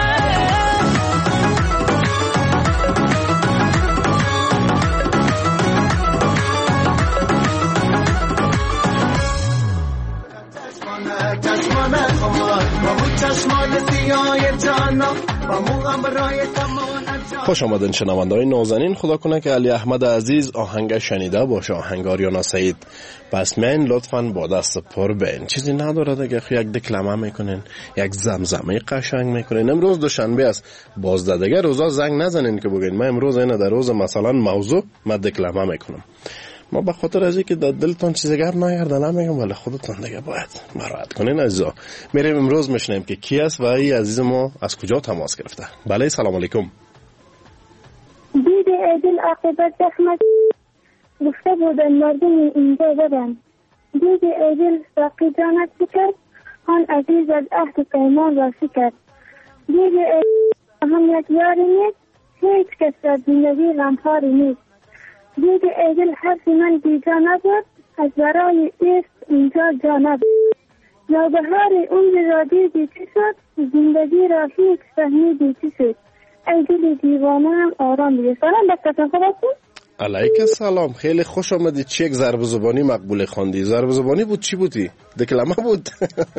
Speaker 14: خوش آمدین شنونده‌های نازنین. خدا کنه که علی احمد عزیز آهنگ شنیده باشه، آهنگ آریانا سعید. پس من لطفاً با دست پر بین، چیزی نداره دیگه، یک دکلمه میکنین، یک زمزمه قشنگ میکنین. امروز دوشنبه است، بازده دیگه روزا زنگ نزنین که بگین من امروز اینه در روز مثلا موضوع من دکلمه میکنم. ما به خاطر از اینکه در دلتون چیزی گرد نگرده نمیگم، ولی خودتون دیگه باید مراعات کنین عزیزا. میریم امروز میشنیم که کی است و این عزیز ما از کجا تماس گرفته. بله سلام علیکم.
Speaker 15: دید عدل عاقبت زحمت گفته بودن مردم اینجا برن. دید عدل باقی جانت بکرد، آن عزیز از عهد پیمان راضی کرد. دید عدل هم یک یاری نیست، هیچ کس در زندگی غمخواری نیست. دید عدل حرف من بیجا نبود، از برای ایست اینجا جا نبود. نوبهار عمر را دیدی چی شد؟ زندگی را هیچ فهمیدی چی شد؟ ای دل دیوانه هم آرام بگیر. سلام دکتر، خوب هستی؟
Speaker 14: علیک السلام، خیلی خوش آمدی. چی یک ضرب زبانی مقبول خواندی؟ ضرب زبانی بود چی بودی؟ دکلمه بود؟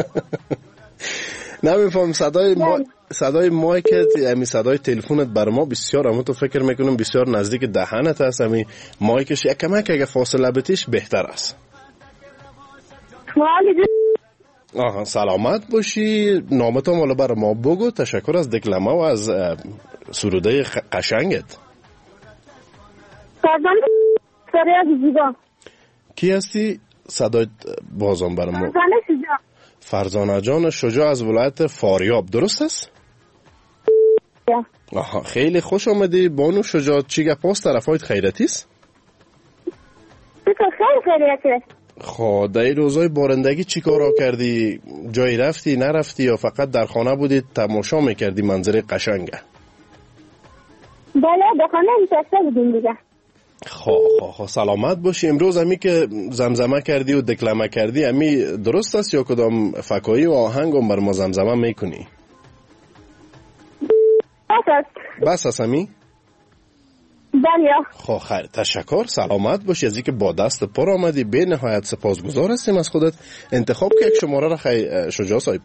Speaker 14: نمیفهم. صدای مایکت، یعنی صدای تلفنت بر ما بسیار، اما تو فکر میکنم بسیار نزدیک دهنت است. همین مایکش یک کمک اگه فاصله بتیش بهتر است. آها، سلامت باشی. نامت هم بر ما بگو. تشکر از دکلمه و از سروده قشنگت.
Speaker 15: فرزانه شجاع.
Speaker 14: کی هستی؟ صدای بازم بر ما.
Speaker 15: فرزانه شجاع.
Speaker 14: فرزانه جان شجاع از ولایت فاریاب، درست است؟ آها، خیلی خوش آمدی بانو شجاع. چی گپ است؟ طرفایت خیرتی است؟
Speaker 15: خیلی خیریتی است.
Speaker 14: خب در این روزای بارندگی چی کارا کردی؟ جایی رفتی نرفتی یا فقط در خانه بودی تماشا میکردی منظره قشنگه؟
Speaker 15: بله در خانه نشسته بودیم دیگه.
Speaker 14: خب سلامت باشی. امروز همی که زمزمه کردی و دکلمه کردی همی درست است یا کدام فکایی و آهنگ هم بر ما زمزمه میکنی؟ بس است همی؟
Speaker 15: بله.
Speaker 14: خب خیر، تشکر. سلامت باشی از اینکه با دست پر آمدی. به نهایت سپاسگزار هستیم از خودت. انتخاب که یک شماره را شجاع صاحب.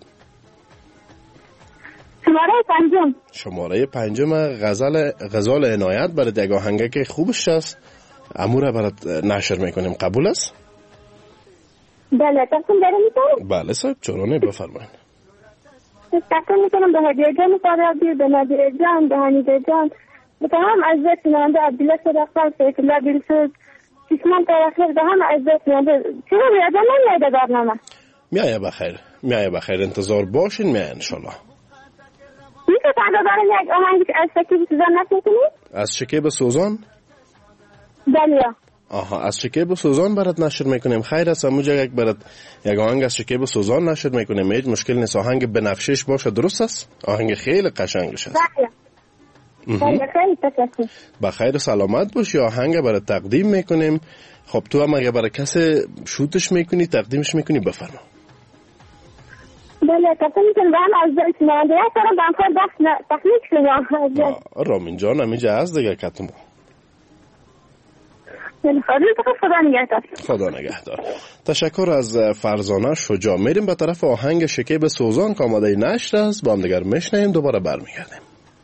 Speaker 14: شماره پنجم غزال عنایت برات یک آهنگه که خوبش است، امور برات نشر میکنیم. قبول است؟
Speaker 15: بله. تقسیم داره میتونم؟
Speaker 14: بله صاحب، چرا بفرمایید.
Speaker 15: تقسیم میکنم به هدیه جان فاریابی، به نادر جان، به حمیده جان، به تمام عزیزت نمانده عبدالله صدقفر، سیف الله بیلسود، کشمان تاخیر، به هم عزیزت نمانده. چرا بیاده نمیاده برنامه؟
Speaker 14: میایه بخیر. انتظار باشین، میایه انشالله.
Speaker 15: میشه تعدا دارم یک آهنگی که از شکیب سوزان نکنید؟
Speaker 14: از شکیب سوزان؟
Speaker 15: بله.
Speaker 14: آها، از شکیب سوزان برات نشر میکنیم. خیر است. همونجا یک آهنگ از شکیب سوزان نشر میکنیم. هیچ مشکل نیست. آهنگ بنفشش باشه، درست است؟ آهنگ خیلی قشنگش است.
Speaker 15: بله. خیلی تشکر.
Speaker 14: بخیر و سلامت باشی. آهنگ برات تقدیم میکنیم. خب تو هم اگه برای کسی شوتش میکنی تقدیمش میکنی بفرما.
Speaker 15: بله تقدیم میکنم به هم از نمانده یک دارم به همکار بخش تخلیق شدم.
Speaker 14: رامین جان همیجا هست دیگه کتمو. خدا نگهدار. تشکر از فرزانه شجاع. میریم به طرف آهنگ شکیب سوزان که آماده نشر است. با هم دیگر میشنیم، دوباره برمیگردیم.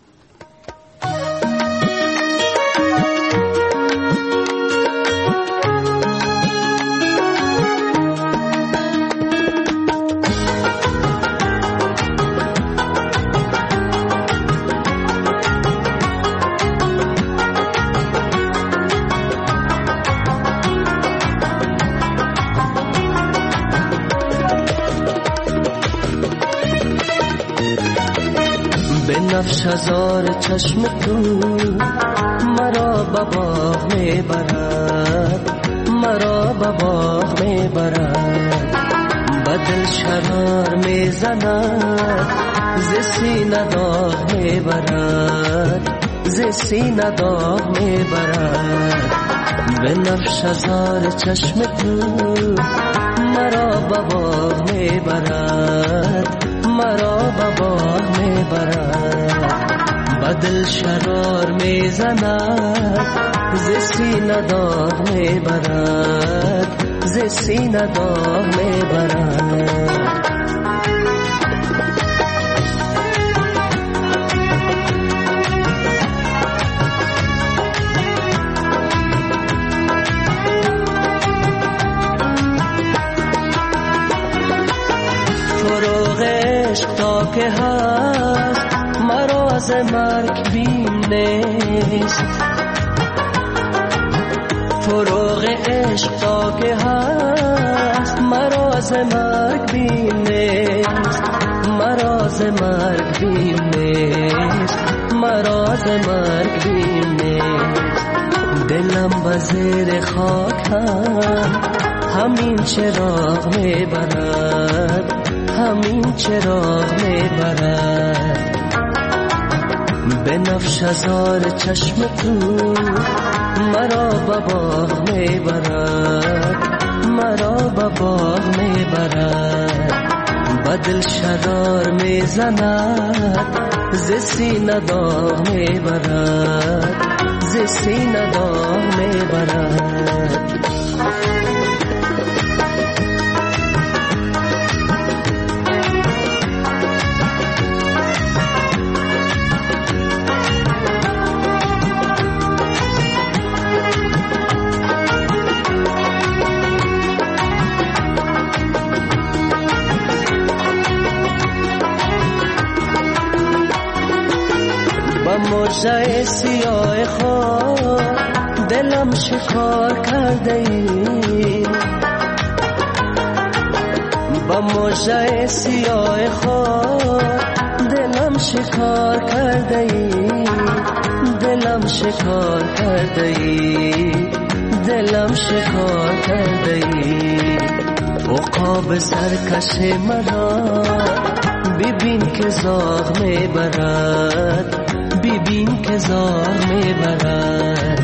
Speaker 16: نفش هزار چشم تو مرا به باغ میبرد، مرا به باغ میبرد، به دل شرار میزند، ز سینه داغ میبرد، ز سینه داغ میبرد. به نفش هزار چشم تو مرا به باغ میبرد، مرا به باغ میبرد، به دل شرار میزند، ز سینه داغ میبرد، ز سینه داغ میبرد. تا که هست مرا از مرگ بیم نیست، فروغ عشق تا که هست مرا از مرگ بیم نیست، مرا از مرگ بیم نیست، مرا از مرگ بیم نیست. دلم به زیر خاک هم همین چراغ میبرد، همین چراغ میبرد. به نفش هزار چشم تو مرا به باغ میبرد، مرا به باغ میبرد، بدل شرار میزند ز سینه داغ میبرد ز سینه داغ میبرد موجه سیاه خود دلم شکار کرده ای با موجه سیاه خود دلم شکار کرده ای دلم شکار کرده ای دلم شکار کرده ای عقاب سرکش مرا ببین که زاغ میبرد ببین که زار میبرد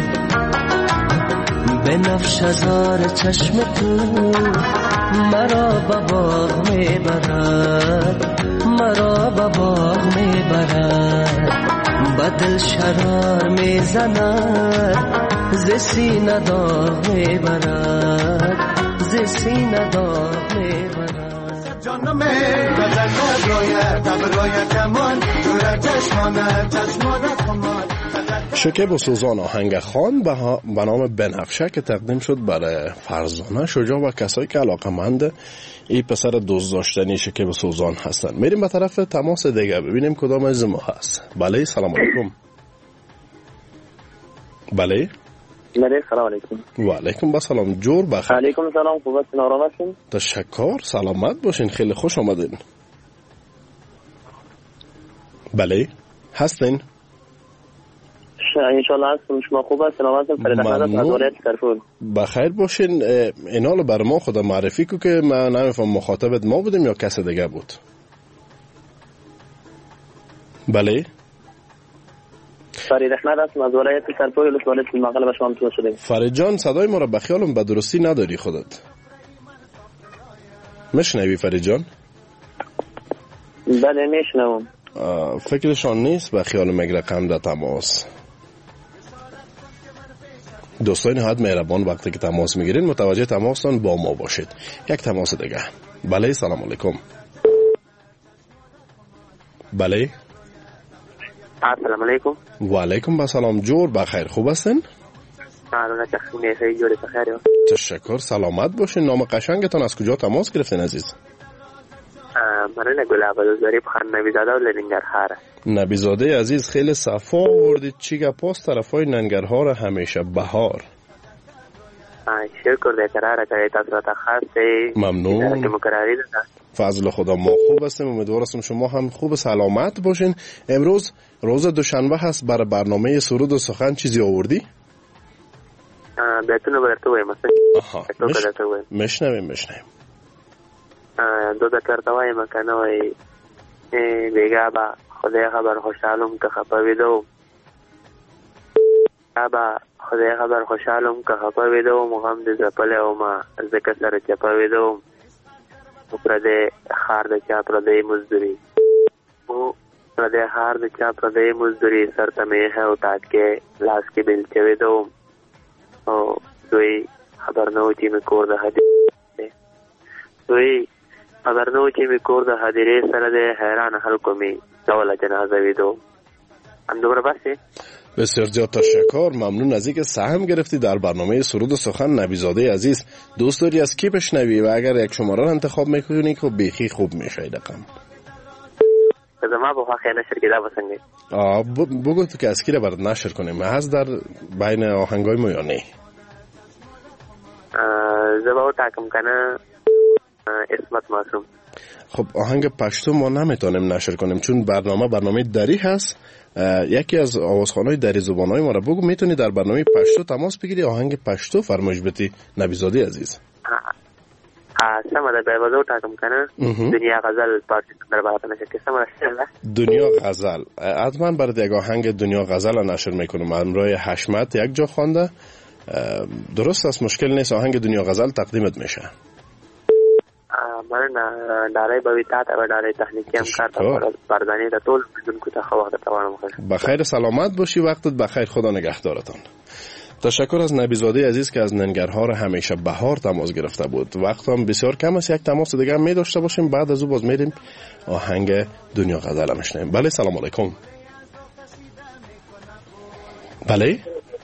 Speaker 16: به نفش هزار چشم تو مرا به باغ میبرد مرا به باغ میبرد بدل شرار میزند ز سینه داغ میبرد ز سینه داغ میبرد
Speaker 20: جانم غزل رویت ابروی کمان دور چشمانه چشمانه کمان
Speaker 14: شکیب و سوزان آهنگ خان به نام بنفشه که تقدیم شد برای فرزانه شجاع و کسایی که علاقمند این پسر دوست داشتنی شکیب و سوزان هستن. میریم به طرف تماس دیگه ببینیم کدام از ما هست. بله سلام علیکم. بله
Speaker 21: سلام علیکم.
Speaker 14: و علیکم با سلام. جور بخیر.
Speaker 21: علیکم سلام. خوب هستین؟ آرام هستین؟
Speaker 14: تشکر. سلامت باشین. خیلی خوش آمدین. بله هستین؟
Speaker 21: انشالله هستم. شما خوب هستین؟ آرام هستین؟ فرید احمد از ولایت کرفور.
Speaker 14: بخیر باشین. اینا رو بر ما خود معرفی کو که من نمیفهم مخاطبت ما بودیم یا کس دیگه بود. بله
Speaker 21: فرید احمد هستم از ولایت کرفور. ولایت المغرب شما تو شدیم.
Speaker 14: فرید جان صدای ما رو به خیالم به درستی نداری خودت. میشنوی فرید جان؟
Speaker 21: بله میشنوم.
Speaker 14: فکرشان نیست به خیال مگه رقم در تماس. دوستان نهایت مهربان وقتی که تماس میگیرین متوجه تماستان با ما باشید. یک تماس دیگه. بله سلام علیکم. بله
Speaker 21: السلام علیکم.
Speaker 14: و علیکم با سلام. جور بخیر. خوب هستین؟ تشکر. سلامت باشین. نام قشنگتان از کجا تماس گرفتین عزیز؟
Speaker 21: من گل عبدالزاری بخان نبیزاده و لنگرهاره.
Speaker 14: نبیزاده عزیز خیلی صفا وردید. چی گپاست طرفای ننگرهار همیشه بهار؟
Speaker 21: شیر کرده قراره که تصورات خاصی
Speaker 14: ممنون.
Speaker 21: که مقرری دادن.
Speaker 14: فضل خدا ما خوب هستیم. امیدوارم شما هم خوب سلامت باشین. امروز روز دوشنبه هست. برای برنامه سرود و سخن چیزی آوردی؟
Speaker 21: بهتون براتو بایم.
Speaker 14: مشنویم.
Speaker 21: دو ذکرته وایم که نوی بیگه با خدای خبر خوشحالم که خپاویدو با خدای خبر خوشحالم که خپاویدو مغم دی زپله و ما زکه سر چپاویدو پرده خار د چا پرده مزدوری پرده خار د چا پرده مزدوری سر تمیه او تاکه لاس کې بل چویدو او دوی خبر نو چې می کور د حدیث دوی خبر نو چې می کور د حاضرې سره د حیران خلکو می ډول جنازه ویدو. هم دوباره بسه.
Speaker 14: بسیار زیاد تشکر. ممنون از اینکه سهم گرفتی در برنامه سرود و سخن. نبیزاده عزیز دوست داری از کی بشنوی و اگر یک شماره رو انتخاب میکنی که بیخی خوب میشه رقم
Speaker 21: زما به خو نشر کې دا وسنګي
Speaker 14: بگو تو که از کی رو برات نشر کنیم هست در بین آهنگای ما یا نه؟
Speaker 21: زما تاکم کنه اسمت معصوم.
Speaker 14: خب آهنگ پشتو ما نمیتونیم نشر کنیم چون برنامه دری هست. یکی از آوازخوان‌های دری زبان‌های ما را بگو. میتونی در برنامه پشتو تماس بگیری آهنگ پشتو فرمایش بدی نبیزاده عزیز.
Speaker 21: سمه ده به وضو تاکم کنه دنیا غزل پارتی در برات نشر که سمه ده
Speaker 14: دنیا غزل حتما برات یک آهنگ دنیا غزل نشر میکنم. امروی حشمت یک جا خوانده. درست است مشکل نیست. آهنگ دنیا غزل تقدیمت میشه.
Speaker 21: من دارای بویتات و دارای تکنیکی هم کار بردانی دا طول بدون که وقت توانم خیلی
Speaker 14: بخیر سلامت باشی. وقتت بخیر. خدا نگهدارتان. تشکر از نبیزاده عزیز که از ننگرهار همیشه بهار تماس گرفته بود. وقت هم بسیار کم است. یک تماس دیگه می داشته باشیم. بعد از او باز میریم آهنگ دنیا غزل میشنیم. بله سلام علیکم.
Speaker 2: بله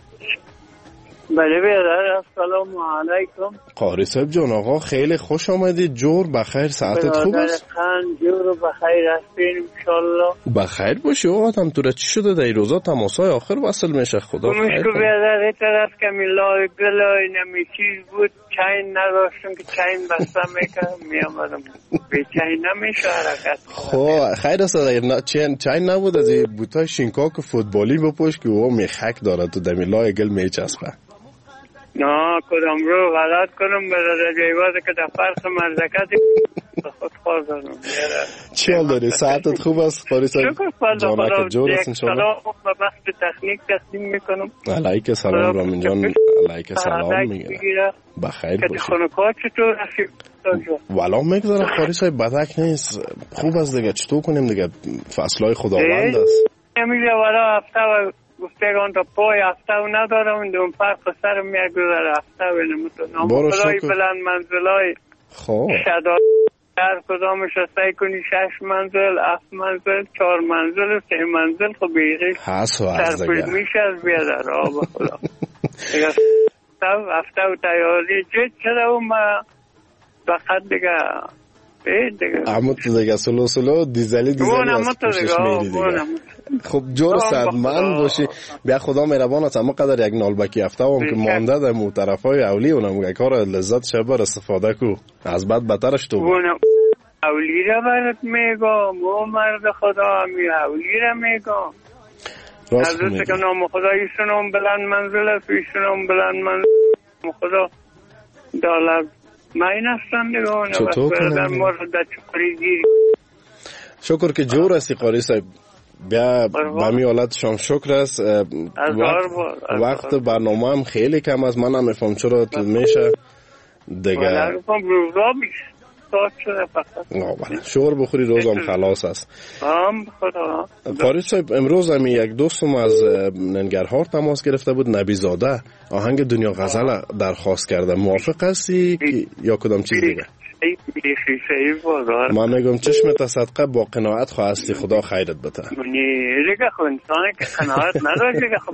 Speaker 2: بیادر السلام علیکم.
Speaker 14: قاری صاحب جان آقا خیلی خوش آمدید. جور بخیر. ساعتت خوب است؟
Speaker 2: جور بخیر هستین انشالله.
Speaker 14: بخیر باشی. آقا هم تو را چی شده در این روزا تماسای آخر وصل میشه؟ خدا خیر
Speaker 2: کنه. بیادر این طرف که میلای گلای نمی چیز بود چین نداشتم که چین بسته میکنم میامدم به چین نمیشه حرکت.
Speaker 14: خب خیر است اگر چین نبود از این بوتای شینکاک فوتبالی بپوش که او میخک داره تو در میلای گل میچسبه.
Speaker 2: نه کدام رو غلط کنم برای جایوازه که در فرق مرزکتی خود خواه دارم.
Speaker 14: چی حال داری؟ ساعتت خوب است؟ قاری صاحب جانک جور است انشاءالله.
Speaker 2: سلام و بخت تکنیک تسلیم میکنم.
Speaker 14: علیک سلام رامین جان. علیک سلام میگیره. بخیر باشی.
Speaker 2: خانوکات چطور هستی؟
Speaker 14: والا میگذارم قاری صاحب بدک نیست. خوب است دیگه. چطور کنیم دیگه؟ فصلهای خداوند است.
Speaker 2: نمیگه والا هفته و گفتگان تا پای هفته و ندارم دوم فرق سر میگذاره هفته و نمتونم خدای بلند منزلای شداد هر کدامش سعی کنی 6 منزل 7 منزل 4 منزل 3 منزل خب بیغی سرپوش میشه از بیادر آبا خدا هفته و تیاری جد شده و ما فقط دیگه
Speaker 14: اما تو دیگه سلو دیزلی از پوشش میری دیگه. خب جور صدمند باشی. بیا خدا مهربان است. اما قدر یک نالبکی هفته هم که مانده در موطرفای اولی اونم یک کار لذت شبر استفاده کو از بعد بترش تو
Speaker 2: اولی را برات میگم مو مرد خدا همی اولی را میگم
Speaker 14: راست
Speaker 2: میگم که نام خدا ایشونم بلند منزل است ایشونم بلند منزل خدا دالب ماین هستن دیگه
Speaker 14: چطور کنم شکر که جور هستی قاری صاحب. بیا به می حالت شما شکر است. وقت برنامه هم خیلی کم است. من هم میفهم چرا تو میشه دیگه شور بخوری روزم خلاص است. قاری صاحب امروز هم یک دوستم از ننگرهار تماس گرفته بود. نبیزاده آهنگ دنیا غزل درخواست کرده. موافق هستی یا کدام چیز دیگه؟ من میگم چشمت صدقه با قناعت خواستی خدا خیرت بده.
Speaker 2: دیگه خب انسانی که قناعت نداره دیگه خب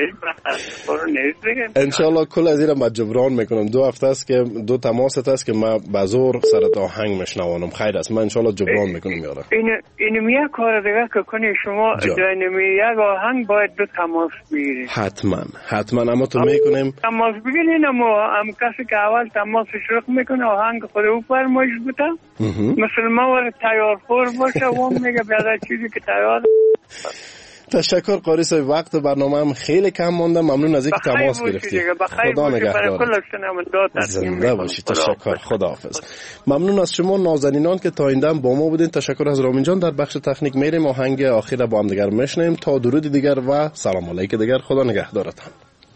Speaker 2: دیگه
Speaker 14: انشالله کل از این ما جبران میکنم. 2 هفته است که 2 تماست است که ما بازور سرت آهنگ میشنوانم. خیر است من انشالله جبران میکنم یارا.
Speaker 2: اینو میگه کار دیگه که کنی شما اینو یک آهنگ باید 2 تماس بگیرید.
Speaker 14: حتما اما تو میکنیم
Speaker 2: تماس بگیرین. اما هم کسی که اول تماس شروع میکنه آهنگ خود او فرمایش بوده مثل ما ور تیار خور باشه و میگه بیاده چیزی که تیار.
Speaker 14: تشکر قاری صاحب. وقت برنامه هم خیلی کم مونده. ممنون از اینکه تماس گرفتی. خدا نگهدار. زنده باشی. تشکر. خداحافظ. ممنون از شما نازنینان که تا این دم با ما بودین. تشکر از رامین جان. در بخش تکنیک میریم آهنگ آخر با هم دیگر میشنیم. تا درود دیگر و سلام علیک دیگر. خدا نگهدارتان.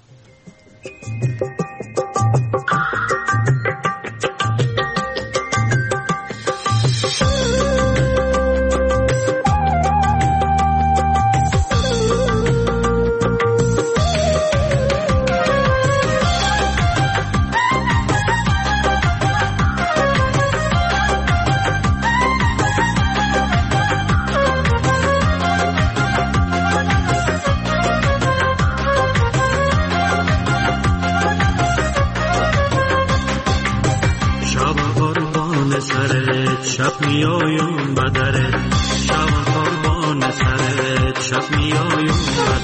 Speaker 16: شب میایم بدرت شب قربان سرت شب میایم